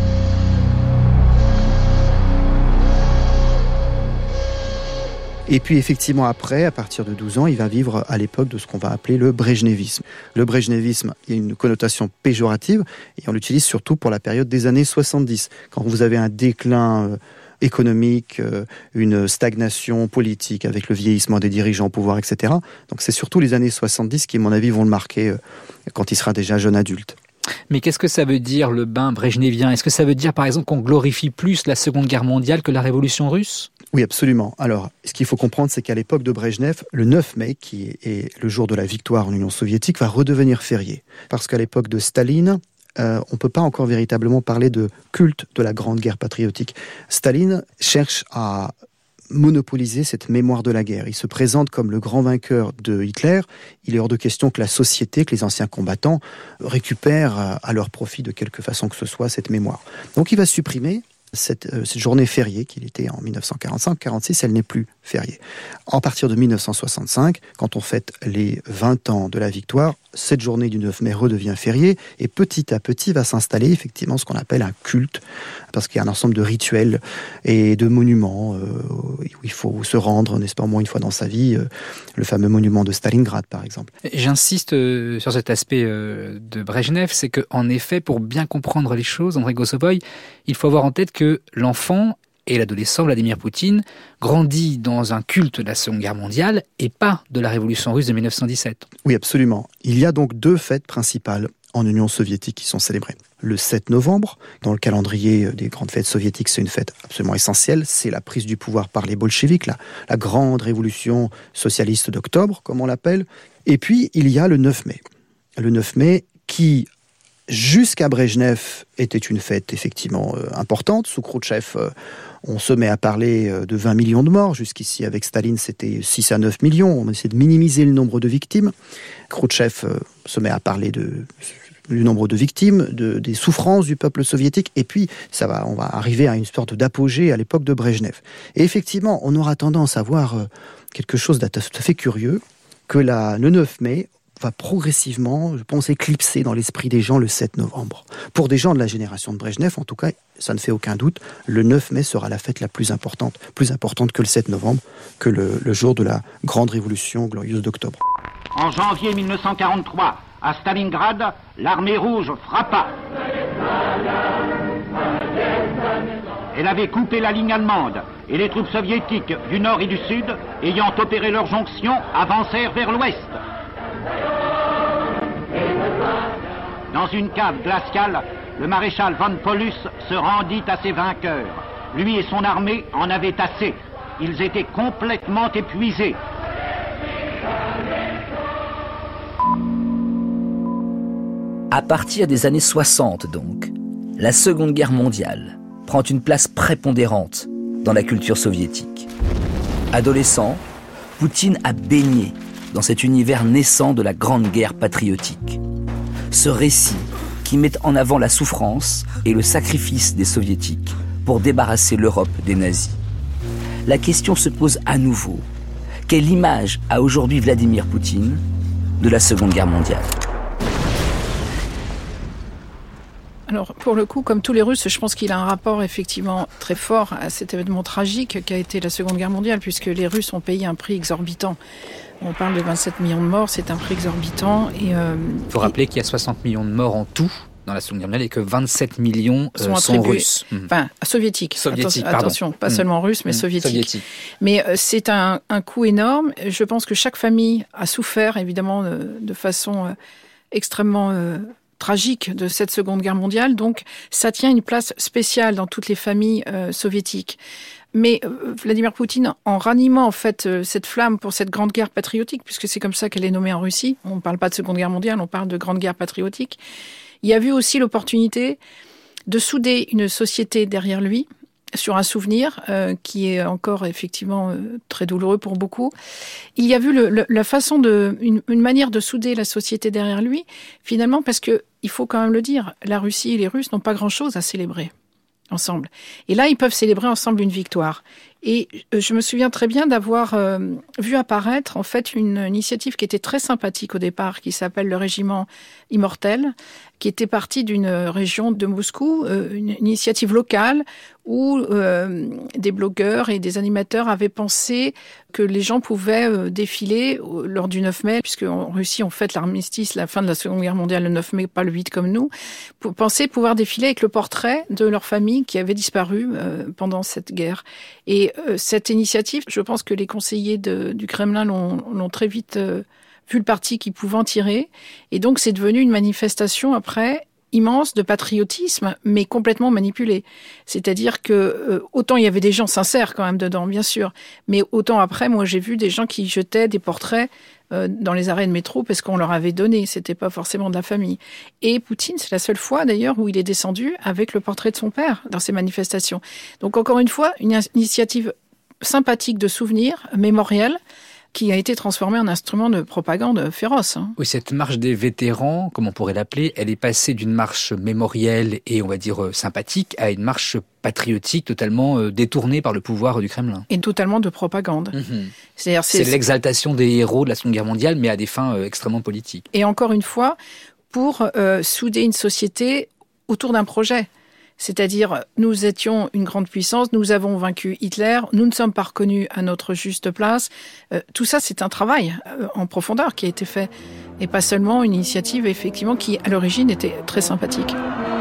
Et puis effectivement après, à partir de douze ans, il va vivre à l'époque de ce qu'on va appeler le brejnevisme. Le brejnevisme, il y a une connotation péjorative et on l'utilise surtout pour la période des années soixante-dix. Quand vous avez un déclin économique, une stagnation politique avec le vieillissement des dirigeants au pouvoir, et cetera. Donc c'est surtout les années soixante-dix qui, à mon avis, vont le marquer quand il sera déjà jeune adulte. Mais qu'est-ce que ça veut dire, le bain brejnevien ? Est-ce que ça veut dire, par exemple, qu'on glorifie plus la Seconde Guerre mondiale que la Révolution russe ? Oui, absolument. Alors, ce qu'il faut comprendre, c'est qu'à l'époque de Brejnev, le neuf mai, qui est le jour de la victoire en Union soviétique, va redevenir férié. Parce qu'à l'époque de Staline, euh, on ne peut pas encore véritablement parler de culte de la Grande Guerre patriotique. Staline cherche à monopoliser cette mémoire de la guerre. Il se présente comme le grand vainqueur de Hitler. Il est hors de question que la société, que les anciens combattants récupèrent à leur profit de quelque façon que ce soit cette mémoire. Donc il va supprimer cette, euh, cette journée fériée qu'il était en dix-neuf cent quarante-cinq quarante-six, elle n'est plus fériée. À partir de dix-neuf cent soixante-cinq, quand on fête les vingt ans de la victoire, cette journée du neuf mai redevient fériée et petit à petit va s'installer effectivement ce qu'on appelle un culte, parce qu'il y a un ensemble de rituels et de monuments euh, où il faut se rendre, n'est-ce pas, au moins une fois dans sa vie, euh, le fameux monument de Stalingrad par exemple. J'insiste euh, sur cet aspect euh, de Brejnev, c'est qu'en effet, pour bien comprendre les choses, André Kosovoï, il faut avoir en tête que l'enfant et l'adolescent Vladimir Poutine grandit dans un culte de la Seconde Guerre mondiale et pas de la Révolution russe de dix-neuf cent dix-sept. Oui, absolument. Il y a donc deux fêtes principales en Union soviétique qui sont célébrées. Le sept novembre, dans le calendrier des grandes fêtes soviétiques, c'est une fête absolument essentielle. C'est la prise du pouvoir par les bolcheviks, la, la grande révolution socialiste d'octobre, comme on l'appelle. Et puis, il y a le neuf mai. Le neuf mai qui, jusqu'à Brejnev, était une fête effectivement euh, importante. Sous Khrouchtchev, euh, on se met à parler de vingt millions de morts. Jusqu'ici, avec Staline, c'était six à neuf millions. On essaie de minimiser le nombre de victimes. Khrouchtchev euh, se met à parler de, du nombre de victimes, de, des souffrances du peuple soviétique. Et puis, ça va, on va arriver à une sorte d'apogée à l'époque de Brejnev. Et effectivement, on aura tendance à voir euh, quelque chose de tout à fait curieux, que la, le neuf mai va progressivement, je pense, éclipser dans l'esprit des gens le sept novembre. Pour des gens de la génération de Brejnev, en tout cas, ça ne fait aucun doute, le neuf mai sera la fête la plus importante, plus importante que le sept novembre, que le, le jour de la grande révolution glorieuse d'octobre. En janvier mille neuf cent quarante-trois, à Stalingrad, l'armée rouge frappa. Elle avait coupé la ligne allemande et les troupes soviétiques du nord et du sud, ayant opéré leur jonction, avancèrent vers l'ouest. Dans une cave glaciale, le maréchal von Paulus se rendit à ses vainqueurs. Lui et son armée en avaient assez. Ils étaient complètement épuisés. À partir des années soixante donc, la Seconde Guerre mondiale prend une place prépondérante dans la culture soviétique. Adolescent, Poutine a baigné dans cet univers naissant de la Grande Guerre patriotique. Ce récit qui met en avant la souffrance et le sacrifice des soviétiques pour débarrasser l'Europe des nazis. La question se pose à nouveau. Quelle image a aujourd'hui Vladimir Poutine de la Seconde Guerre mondiale ? Alors, pour le coup, comme tous les Russes, je pense qu'il a un rapport effectivement très fort à cet événement tragique qu'a été la Seconde Guerre mondiale, puisque les Russes ont payé un prix exorbitant. On parle de vingt-sept millions de morts, c'est un prix exorbitant. Il euh, faut rappeler qu'il y a soixante millions de morts en tout dans la Seconde Guerre mondiale et que vingt-sept millions euh, sont, sont russes. Enfin, soviétiques. Soviétiques, Attention, pardon. attention, pas mmh. seulement russes, mais mmh. soviétiques. Soviétique. Mais euh, c'est un, un coût énorme. Je pense que chaque famille a souffert, évidemment, de, de façon euh, extrêmement euh, tragique de cette Seconde Guerre mondiale. Donc, ça tient une place spéciale dans toutes les familles euh, soviétiques. Mais euh, Vladimir Poutine, en ranimant en fait euh, cette flamme pour cette grande guerre patriotique, puisque c'est comme ça qu'elle est nommée en Russie, on ne parle pas de Seconde Guerre mondiale, on parle de grande guerre patriotique, il a vu aussi l'opportunité de souder une société derrière lui, sur un souvenir euh, qui est encore effectivement euh, très douloureux pour beaucoup. Il y a vu le, le, la façon de, une, une manière de souder la société derrière lui, finalement, parce que il faut quand même le dire, la Russie et les Russes n'ont pas grand-chose à célébrer ensemble. Et là, ils peuvent célébrer ensemble une victoire. Et je me souviens très bien d'avoir euh, vu apparaître en fait une initiative qui était très sympathique au départ, qui s'appelle le Régiment Immortel, qui était partie d'une région de Moscou, euh, une initiative locale où euh, des blogueurs et des animateurs avaient pensé que les gens pouvaient euh, défiler lors du neuf mai, puisque en Russie on fête l'armistice, la fin de la Seconde Guerre mondiale le neuf mai, pas le huit comme nous, pour penser pouvoir défiler avec le portrait de leur famille qui avait disparu euh, pendant cette guerre. Et euh, cette initiative, je pense que les conseillers de, du Kremlin l'ont, l'ont très vite euh, vu le parti qu'ils pouvaient en tirer. Et donc c'est devenu une manifestation après immense de patriotisme, mais complètement manipulé. C'est-à-dire que euh, autant il y avait des gens sincères quand même dedans, bien sûr, mais autant après, moi j'ai vu des gens qui jetaient des portraits euh, dans les arrêts de métro parce qu'on leur avait donné, c'était pas forcément de la famille. Et Poutine, c'est la seule fois d'ailleurs où il est descendu avec le portrait de son père dans ces manifestations. Donc encore une fois, une initiative sympathique de souvenir, mémoriel, qui a été transformée en instrument de propagande féroce. Hein. Oui, cette marche des vétérans, comme on pourrait l'appeler, elle est passée d'une marche mémorielle et, on va dire, sympathique, à une marche patriotique totalement détournée par le pouvoir du Kremlin. Et totalement de propagande. Mmh. C'est-à-dire, c'est, c'est l'exaltation des héros de la Seconde Guerre mondiale, mais à des fins euh, extrêmement politiques. Et encore une fois, pour euh, souder une société autour d'un projet. C'est-à-dire, nous étions une grande puissance, nous avons vaincu Hitler, nous ne sommes pas reconnus à notre juste place. Euh, tout ça, c'est un travail euh, en profondeur qui a été fait. Et pas seulement une initiative, effectivement, qui, à l'origine, était très sympathique.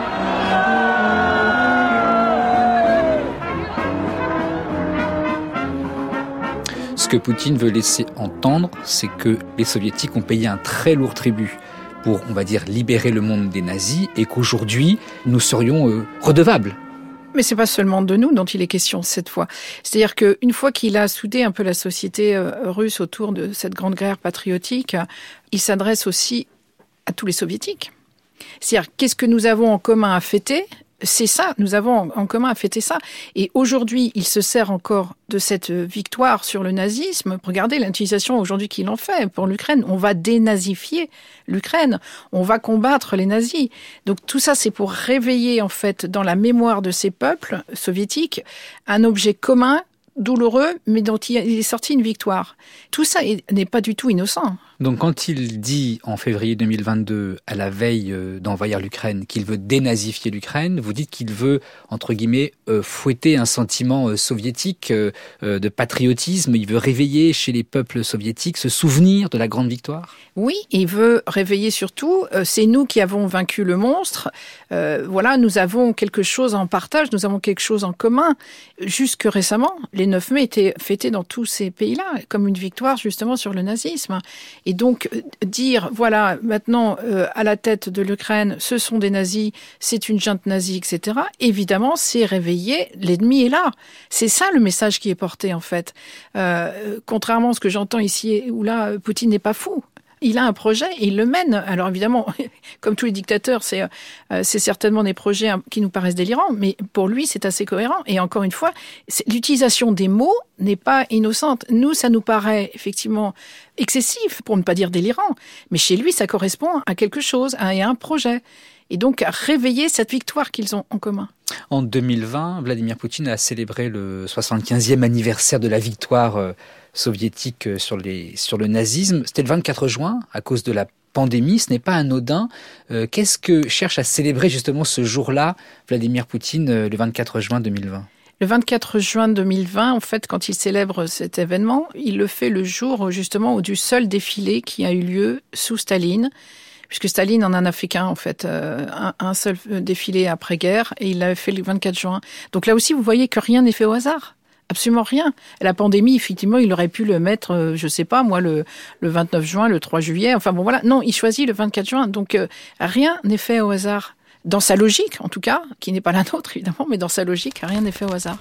Ce que Poutine veut laisser entendre, c'est que les Soviétiques ont payé un très lourd tribut pour, on va dire, libérer le monde des nazis, et qu'aujourd'hui, nous serions euh, redevables. Mais c'est pas seulement de nous dont il est question cette fois. C'est-à-dire qu'une fois qu'il a soudé un peu la société euh, russe autour de cette grande guerre patriotique, il s'adresse aussi à tous les soviétiques. C'est-à-dire, qu'est-ce que nous avons en commun à fêter ? C'est ça, nous avons en commun à fêter ça. Et aujourd'hui, il se sert encore de cette victoire sur le nazisme. Regardez l'utilisation aujourd'hui qu'il en fait pour l'Ukraine. On va dénazifier l'Ukraine. On va combattre les nazis. Donc tout ça, c'est pour réveiller en fait dans la mémoire de ces peuples soviétiques un objet commun, douloureux, mais dont il est sorti une victoire. Tout ça n'est pas du tout innocent. Donc quand il dit en février deux mille vingt-deux, à la veille d'envahir l'Ukraine, qu'il veut dénazifier l'Ukraine, vous dites qu'il veut, entre guillemets, euh, fouetter un sentiment euh, soviétique euh, de patriotisme. Il veut réveiller chez les peuples soviétiques ce souvenir de la grande victoire. Oui, il veut réveiller surtout, euh, c'est nous qui avons vaincu le monstre. Euh, voilà, nous avons quelque chose en partage, nous avons quelque chose en commun. Jusque récemment, les neuf mai étaient fêtés dans tous ces pays-là, comme une victoire justement sur le nazisme. Et donc, dire, voilà, maintenant, euh, à la tête de l'Ukraine, ce sont des nazis, c'est une junte nazie, et cetera, évidemment, c'est réveillé, l'ennemi est là. C'est ça le message qui est porté, en fait. Euh, contrairement à ce que j'entends ici ou là, Poutine n'est pas fou. Il a un projet et il le mène. Alors évidemment, comme tous les dictateurs, c'est, euh, c'est certainement des projets qui nous paraissent délirants, mais pour lui, c'est assez cohérent. Et encore une fois, l'utilisation des mots n'est pas innocente. Nous, ça nous paraît effectivement excessif, pour ne pas dire délirant. Mais chez lui, ça correspond à quelque chose, à un projet. Et donc, à réveiller cette victoire qu'ils ont en commun. En deux mille vingt, Vladimir Poutine a célébré le soixante-quinzième anniversaire de la victoire soviétique sur, les, sur le nazisme. C'était le vingt-quatre juin, à cause de la pandémie. Ce n'est pas anodin. Euh, qu'est-ce que cherche à célébrer justement ce jour-là, Vladimir Poutine, le vingt-quatre juin deux mille vingt ? Le vingt-quatre juin deux mille vingt, en fait, quand il célèbre cet événement, il le fait le jour justement du seul défilé qui a eu lieu sous Staline, puisque Staline en a fait qu'un, en fait, euh, un, un seul défilé après-guerre, et il l'avait fait le vingt-quatre juin. Donc là aussi, vous voyez que rien n'est fait au hasard. Absolument rien. La pandémie, effectivement, il aurait pu le mettre, euh, je sais pas, moi, le, le vingt-neuf juin, le trois juillet, enfin bon, voilà. Non, il choisit le vingt-quatre juin. Donc, euh, rien n'est fait au hasard. Dans sa logique, en tout cas, qui n'est pas la nôtre, évidemment, mais dans sa logique, rien n'est fait au hasard.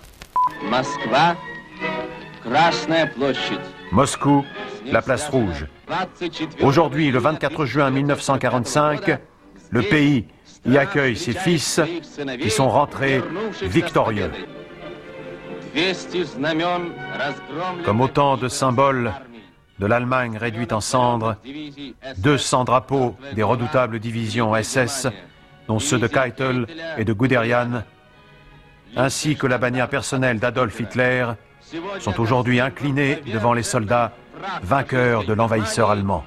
Moscou, la place rouge. Aujourd'hui, le vingt-quatre juin mille neuf cent quarante-cinq, le pays y accueille ses fils qui sont rentrés victorieux. Comme autant de symboles de l'Allemagne réduite en cendres, deux cents drapeaux des redoutables divisions S S, dont ceux de Keitel et de Guderian, ainsi que la bannière personnelle d'Adolf Hitler, sont aujourd'hui inclinés devant les soldats vainqueurs de l'envahisseur allemand.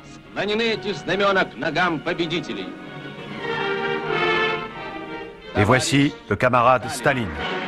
Et voici le camarade Staline.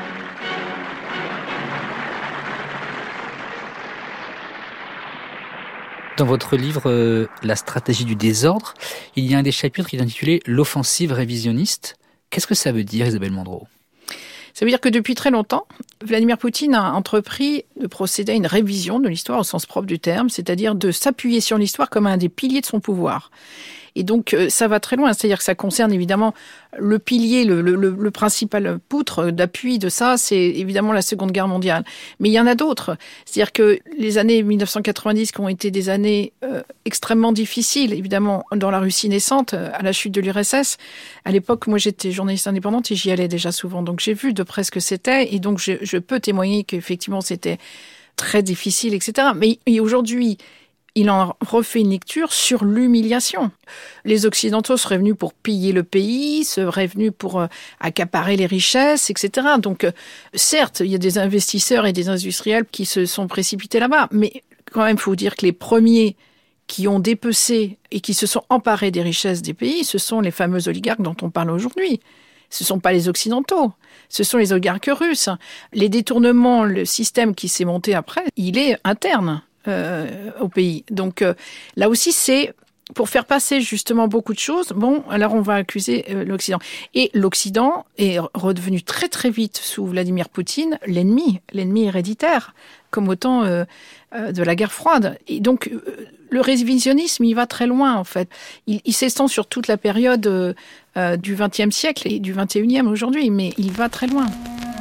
Dans votre livre euh, La stratégie du désordre, il y a un des chapitres qui est intitulé L'offensive révisionniste. Qu'est-ce que ça veut dire, Isabelle Mandreau ? Ça veut dire que depuis très longtemps, Vladimir Poutine a entrepris de procéder à une révision de l'histoire au sens propre du terme, c'est-à-dire de s'appuyer sur l'histoire comme un des piliers de son pouvoir. Et donc, ça va très loin. C'est-à-dire que ça concerne évidemment le pilier, le, le, le principal poutre d'appui de ça, c'est évidemment la Seconde Guerre mondiale. Mais il y en a d'autres. C'est-à-dire que les années mille neuf cent quatre-vingt-dix qui ont été des années euh, extrêmement difficiles, évidemment, dans la Russie naissante, à la chute de l'U R S S. À l'époque, moi, j'étais journaliste indépendante et j'y allais déjà souvent. Donc, j'ai vu de près ce que c'était. Et donc, je, je peux témoigner qu'effectivement, c'était très difficile, et cetera. Mais aujourd'hui, il en refait une lecture sur l'humiliation. Les Occidentaux seraient venus pour piller le pays, seraient venus pour euh, accaparer les richesses, et cetera. Donc, euh, certes, il y a des investisseurs et des industriels qui se sont précipités là-bas, mais quand même, il faut dire que les premiers qui ont dépecé et qui se sont emparés des richesses des pays, ce sont les fameux oligarques dont on parle aujourd'hui. Ce ne sont pas les Occidentaux, ce sont les oligarques russes. Les détournements, le système qui s'est monté après, il est interne. Euh, au pays. Donc euh, là aussi, c'est pour faire passer justement beaucoup de choses. Bon, alors on va accuser euh, l'Occident. Et l'Occident est redevenu très très vite, sous Vladimir Poutine, l'ennemi, l'ennemi héréditaire, comme au temps euh, euh, de la guerre froide. Et donc, euh, le révisionnisme, il va très loin, en fait. Il, il s'étend sur toute la période euh, euh, du vingtième siècle et du vingt et unième aujourd'hui, mais il va très loin.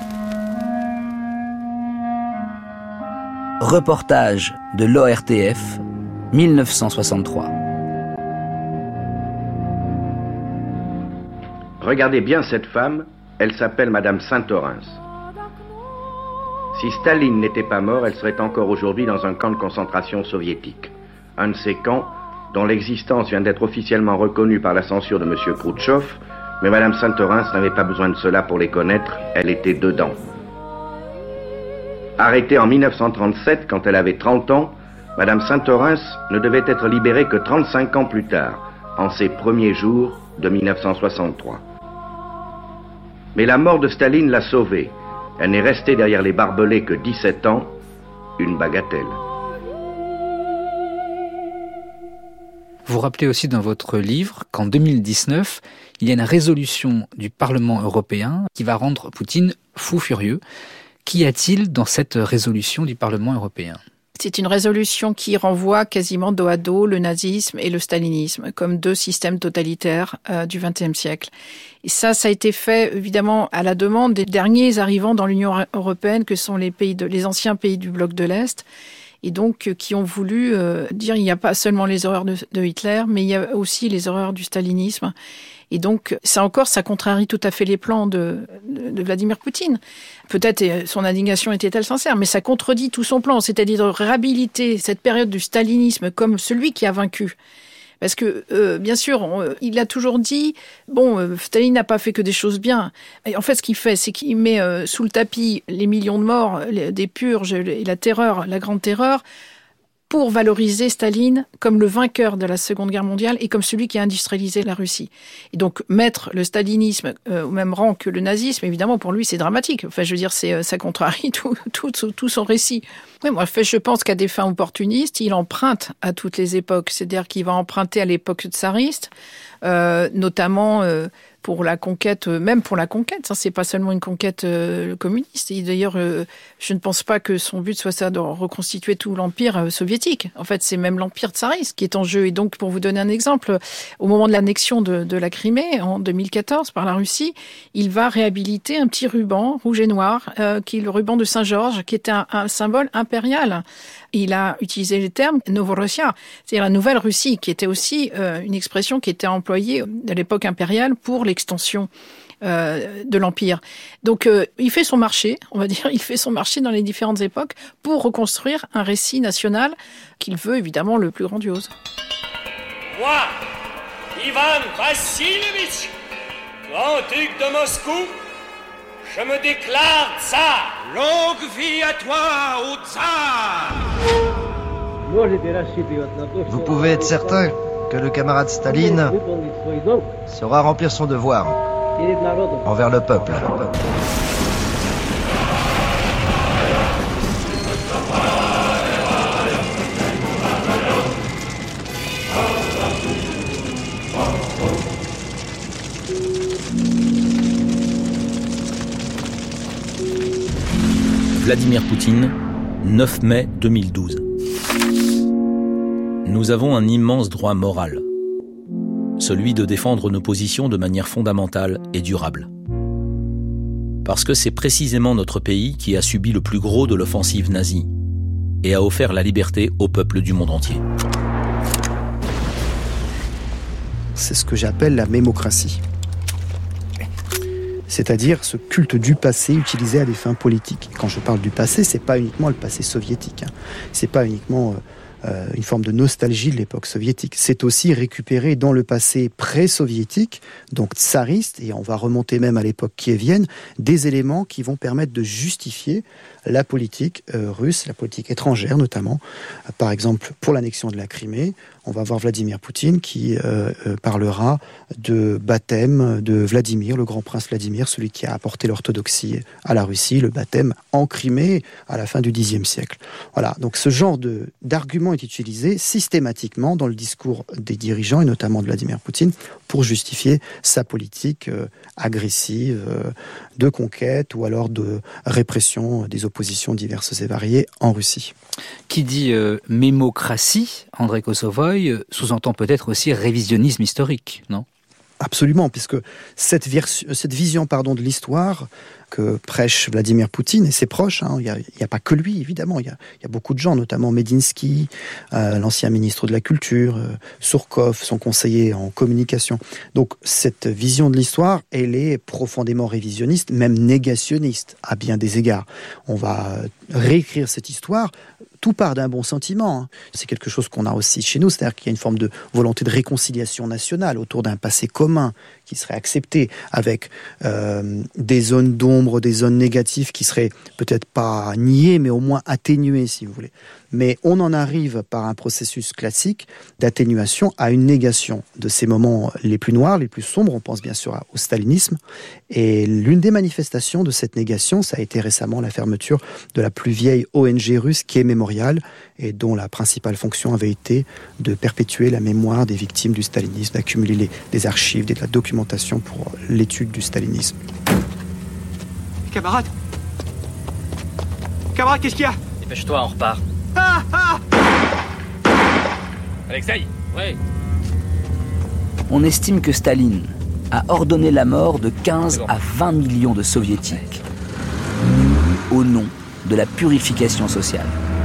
Reportage de l'O R T F, mille neuf cent soixante-trois. Regardez bien cette femme, elle s'appelle Madame Saint-Orens. Si Staline n'était pas mort, elle serait encore aujourd'hui dans un camp de concentration soviétique. Un de ces camps dont l'existence vient d'être officiellement reconnue par la censure de M. Khrouchtchev, mais Madame Saint-Orens n'avait pas besoin de cela pour les connaître, elle était dedans. Arrêtée en mille neuf cent trente-sept, quand elle avait trente ans, Madame Saint-Orens ne devait être libérée que trente-cinq ans plus tard, en ses premiers jours de mille neuf cent soixante-trois. Mais la mort de Staline l'a sauvée. Elle n'est restée derrière les barbelés que dix-sept ans, une bagatelle. Vous rappelez aussi dans votre livre qu'en deux mille dix-neuf, il y a une résolution du Parlement européen qui va rendre Poutine fou furieux. Qu'y a-t-il dans cette résolution du Parlement européen ? C'est une résolution qui renvoie quasiment dos à dos le nazisme et le stalinisme comme deux systèmes totalitaires euh, du vingtième siècle. Et ça, ça a été fait évidemment à la demande des derniers arrivants dans l'Union européenne, que sont les pays de, les anciens pays du bloc de l'Est, et donc euh, qui ont voulu euh, dire il n'y a pas seulement les horreurs de, de Hitler, mais il y a aussi les horreurs du stalinisme. Et donc, ça encore, ça contrarie tout à fait les plans de, de, de Vladimir Poutine. Peut-être son indignation était-elle sincère, mais ça contredit tout son plan, c'est-à-dire de réhabiliter cette période du stalinisme comme celui qui a vaincu. Parce que, euh, bien sûr, on, il a toujours dit, bon, euh, Staline n'a pas fait que des choses bien. Et en fait, ce qu'il fait, c'est qu'il met euh, sous le tapis les millions de morts, les, des purges et la terreur, la grande terreur, pour valoriser Staline comme le vainqueur de la Seconde Guerre mondiale et comme celui qui a industrialisé la Russie. Et donc, mettre le stalinisme euh, au même rang que le nazisme, évidemment, pour lui, c'est dramatique. Enfin, je veux dire, c'est, ça contrarie tout, tout, tout son récit. Oui, moi, je pense qu'à des fins opportunistes, il emprunte à toutes les époques. C'est-à-dire qu'il va emprunter à l'époque tsariste, euh, notamment euh, pour la conquête, même pour la conquête. Ça, c'est pas seulement une conquête euh, communiste. Et d'ailleurs, euh, je ne pense pas que son but soit ça de reconstituer tout l'empire euh, soviétique. En fait, c'est même l'empire tsariste qui est en jeu. Et donc, pour vous donner un exemple, au moment de l'annexion de, de la Crimée en deux mille quatorze par la Russie, il va réhabiliter un petit ruban rouge et noir, euh, qui est le ruban de Saint-Georges, qui était un, un symbole impérial. Il a utilisé le terme Novorossia, c'est-à-dire la nouvelle Russie, qui était aussi euh, une expression qui était employée à l'époque impériale pour l'extension euh, de l'empire. Donc euh, il fait son marché, on va dire, il fait son marché dans les différentes époques pour reconstruire un récit national qu'il veut évidemment le plus grandiose. Moi, Ivan Vassilievitch, grand-duc de Moscou, Je me déclare tsar. Longue vie à toi, ô tsar. Vous pouvez être certain que le camarade Staline saura remplir son devoir envers le peuple. Vladimir Poutine, neuf mai deux mille douze. Nous avons un immense droit moral, celui de défendre nos positions de manière fondamentale et durable. Parce que c'est précisément notre pays qui a subi le plus gros de l'offensive nazie et a offert la liberté au peuple du monde entier. C'est ce que j'appelle la mémocratie. C'est-à-dire ce culte du passé utilisé à des fins politiques. Quand je parle du passé, c'est pas uniquement le passé soviétique. Hein. C'est pas uniquement euh, une forme de nostalgie de l'époque soviétique. C'est aussi récupérer dans le passé pré-soviétique, donc tsariste, et on va remonter même à l'époque kievienne, des éléments qui vont permettre de justifier la politique euh, russe, la politique étrangère notamment. Euh, par exemple, pour l'annexion de la Crimée, on va voir Vladimir Poutine qui euh, euh, parlera de baptême de Vladimir, le grand prince Vladimir, celui qui a apporté l'orthodoxie à la Russie, le baptême en Crimée à la fin du dixième siècle. Voilà, donc ce genre de, d'argument est utilisé systématiquement dans le discours des dirigeants, et notamment de Vladimir Poutine, pour justifier sa politique euh, agressive euh, de conquête ou alors de répression des oppositions diverses et variées en Russie. Qui dit euh, mémocratie, Andrei Kosovoï, sous-entend peut-être aussi révisionnisme historique, non ? Absolument, puisque cette, version, cette vision pardon, de l'histoire que prêche Vladimir Poutine et ses proches, hein, il n'y a, a pas que lui, évidemment, il y a, il y a beaucoup de gens, notamment Medinsky, euh, l'ancien ministre de la Culture, euh, Surkov, son conseiller en communication. Donc cette vision de l'histoire, elle est profondément révisionniste, même négationniste, à bien des égards. On va réécrire cette histoire. Tout part d'un bon sentiment. C'est quelque chose qu'on a aussi chez nous, c'est-à-dire qu'il y a une forme de volonté de réconciliation nationale autour d'un passé commun qui serait accepté, avec euh, des zones d'ombre, des zones négatives qui seraient peut-être pas niées, mais au moins atténuées, si vous voulez. Mais on en arrive par un processus classique d'atténuation à une négation de ces moments les plus noirs, les plus sombres. On pense bien sûr au stalinisme. Et l'une des manifestations de cette négation, ça a été récemment la fermeture de la plus vieille O N G russe qui est Mémorial, et dont la principale fonction avait été de perpétuer la mémoire des victimes du stalinisme, d'accumuler les, des archives, de la documentation pour l'étude du stalinisme. Camarade Camarade, qu'est-ce qu'il y a ? Dépêche-toi, on repart. Ah ah Alexei ? Oui. On estime que Staline a ordonné la mort de quinze à vingt millions de soviétiques au nom de la purification sociale.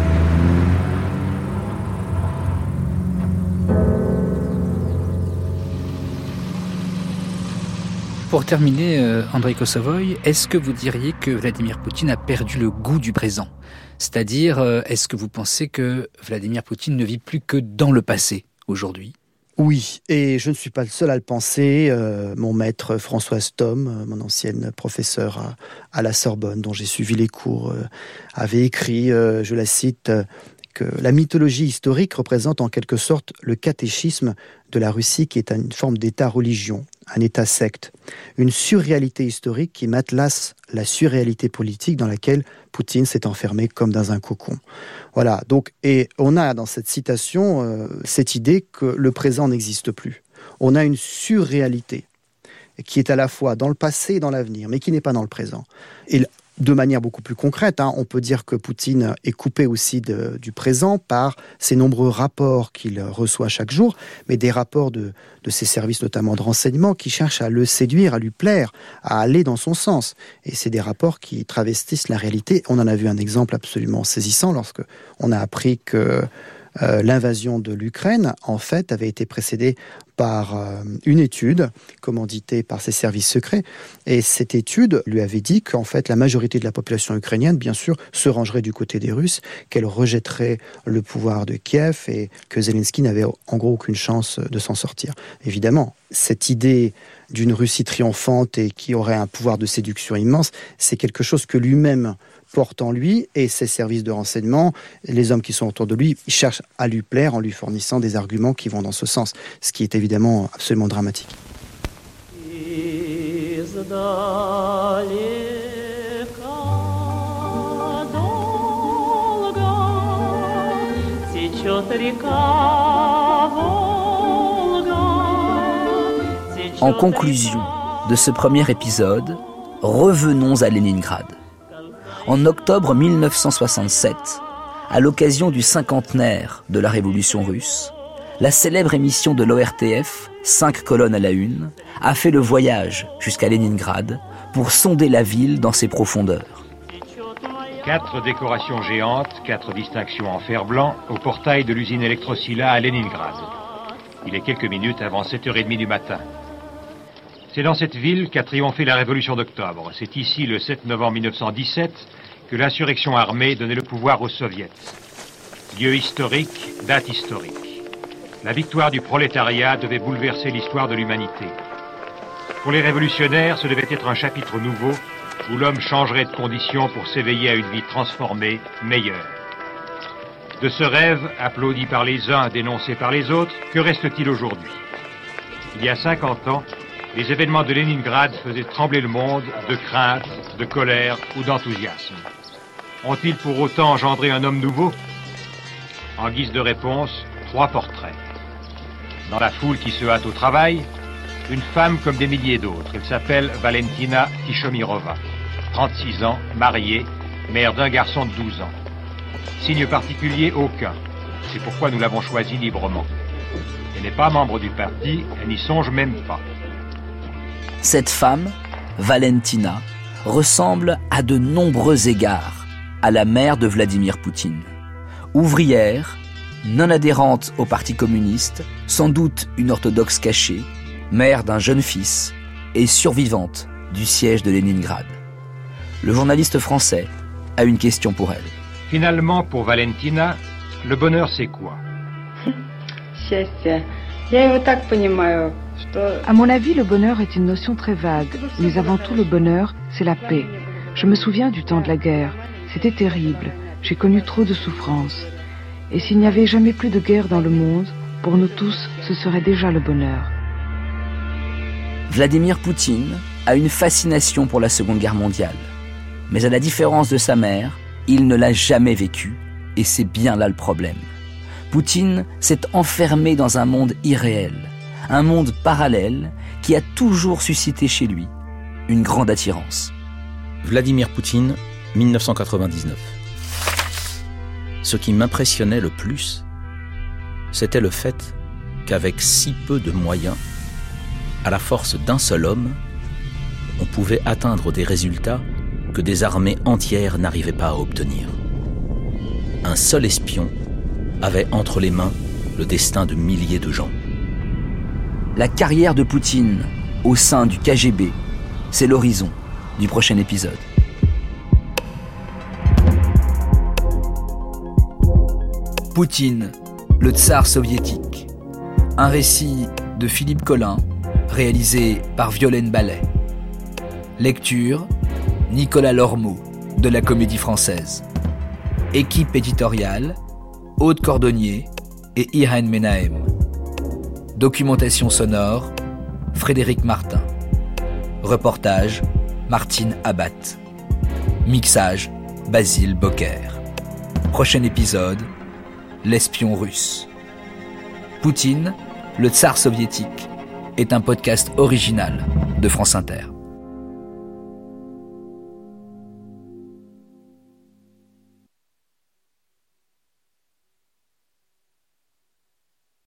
Pour terminer, euh, Andrei Kosovoï, est-ce que vous diriez que Vladimir Poutine a perdu le goût du présent ? C'est-à-dire, euh, est-ce que vous pensez que Vladimir Poutine ne vit plus que dans le passé, aujourd'hui ? Oui, et je ne suis pas le seul à le penser. Euh, mon maître Françoise Thom, mon ancienne professeure à, à la Sorbonne, dont j'ai suivi les cours, euh, avait écrit, euh, je la cite, euh, que la mythologie historique représente en quelque sorte le catéchisme de la Russie, qui est une forme d'État-religion, un État-secte, une surréalité historique qui matelasse la surréalité politique dans laquelle Poutine s'est enfermé comme dans un cocon. Voilà, donc, et on a dans cette citation euh, cette idée que le présent n'existe plus. On a une surréalité qui est à la fois dans le passé et dans l'avenir, mais qui n'est pas dans le présent. Et de manière beaucoup plus concrète, hein, on peut dire que Poutine est coupé aussi de, du présent par ces nombreux rapports qu'il reçoit chaque jour, mais des rapports de, de ses services, notamment de renseignement, qui cherchent à le séduire, à lui plaire, à aller dans son sens. Et c'est des rapports qui travestissent la réalité. On en a vu un exemple absolument saisissant lorsque on a appris que Euh, l'invasion de l'Ukraine, en fait, avait été précédée par euh, une étude commanditée par ses services secrets. Et cette étude lui avait dit qu'en fait, la majorité de la population ukrainienne, bien sûr, se rangerait du côté des Russes, qu'elle rejetterait le pouvoir de Kiev et que Zelensky n'avait en gros aucune chance de s'en sortir. Évidemment, cette idée d'une Russie triomphante et qui aurait un pouvoir de séduction immense, c'est quelque chose que lui-même porte en lui, et ses services de renseignement, les hommes qui sont autour de lui, ils cherchent à lui plaire en lui fournissant des arguments qui vont dans ce sens, ce qui est évidemment absolument dramatique. En conclusion de ce premier épisode, revenons à Leningrad. En octobre mille neuf cent soixante-sept, à l'occasion du cinquantenaire de la Révolution russe, la célèbre émission de l'O R T F, cinq colonnes à la une, a fait le voyage jusqu'à Leningrad pour sonder la ville dans ses profondeurs. Quatre décorations géantes, quatre distinctions en fer blanc au portail de l'usine Electrosila à Leningrad. Il est quelques minutes avant sept heures trente du matin. C'est dans cette ville qu'a triomphé la Révolution d'octobre. C'est ici, le sept novembre mille neuf cent dix-sept, que l'insurrection armée donnait le pouvoir aux soviets. Lieu historique, date historique. La victoire du prolétariat devait bouleverser l'histoire de l'humanité. Pour les révolutionnaires, ce devait être un chapitre nouveau où l'homme changerait de condition pour s'éveiller à une vie transformée, meilleure. De ce rêve, applaudi par les uns, dénoncé par les autres, que reste-t-il aujourd'hui? Il y a cinquante ans, les événements de Leningrad faisaient trembler le monde de crainte, de colère ou d'enthousiasme. Ont-ils pour autant engendré un homme nouveau? En guise de réponse, trois portraits. Dans la foule qui se hâte au travail, une femme comme des milliers d'autres. Elle s'appelle Valentina Tishomirova. trente-six ans, mariée, mère d'un garçon de douze ans. Signe particulier, aucun. C'est pourquoi nous l'avons choisie librement. Elle n'est pas membre du parti, elle n'y songe même pas. Cette femme, Valentina, ressemble à de nombreux égards à la mère de Vladimir Poutine. Ouvrière, non adhérente au Parti communiste, sans doute une orthodoxe cachée, mère d'un jeune fils et survivante du siège de Leningrad. Le journaliste français a une question pour elle. Finalement, pour Valentina, le bonheur c'est quoi? À mon avis, le bonheur est une notion très vague, mais avant tout le bonheur, c'est la paix. Je me souviens du temps de la guerre. C'était terrible. J'ai connu trop de souffrances. Et s'il n'y avait jamais plus de guerre dans le monde, pour nous tous, ce serait déjà le bonheur. Vladimir Poutine a une fascination pour la Seconde Guerre mondiale. Mais à la différence de sa mère, il ne l'a jamais vécue, et c'est bien là le problème. Poutine s'est enfermé dans un monde irréel, un monde parallèle qui a toujours suscité chez lui une grande attirance. Vladimir Poutine, mille neuf cent quatre-vingt-dix-neuf. Ce qui m'impressionnait le plus, c'était le fait qu'avec si peu de moyens, à la force d'un seul homme, on pouvait atteindre des résultats que des armées entières n'arrivaient pas à obtenir. Un seul espion avait entre les mains le destin de milliers de gens. La carrière de Poutine au sein du K G B, c'est l'horizon du prochain épisode. Poutine, le tsar soviétique. Un récit de Philippe Collin, réalisé par Violaine Ballet. Lecture, Nicolas Lormeau, de la Comédie Française. Équipe éditoriale, Aude Cordonnier et Irène Menahem. Documentation sonore, Frédéric Martin. Reportage, Martine Abbat. Mixage, Basile Bocquer. Prochain épisode, l'espion russe. Poutine, le tsar soviétique, est un podcast original de France Inter.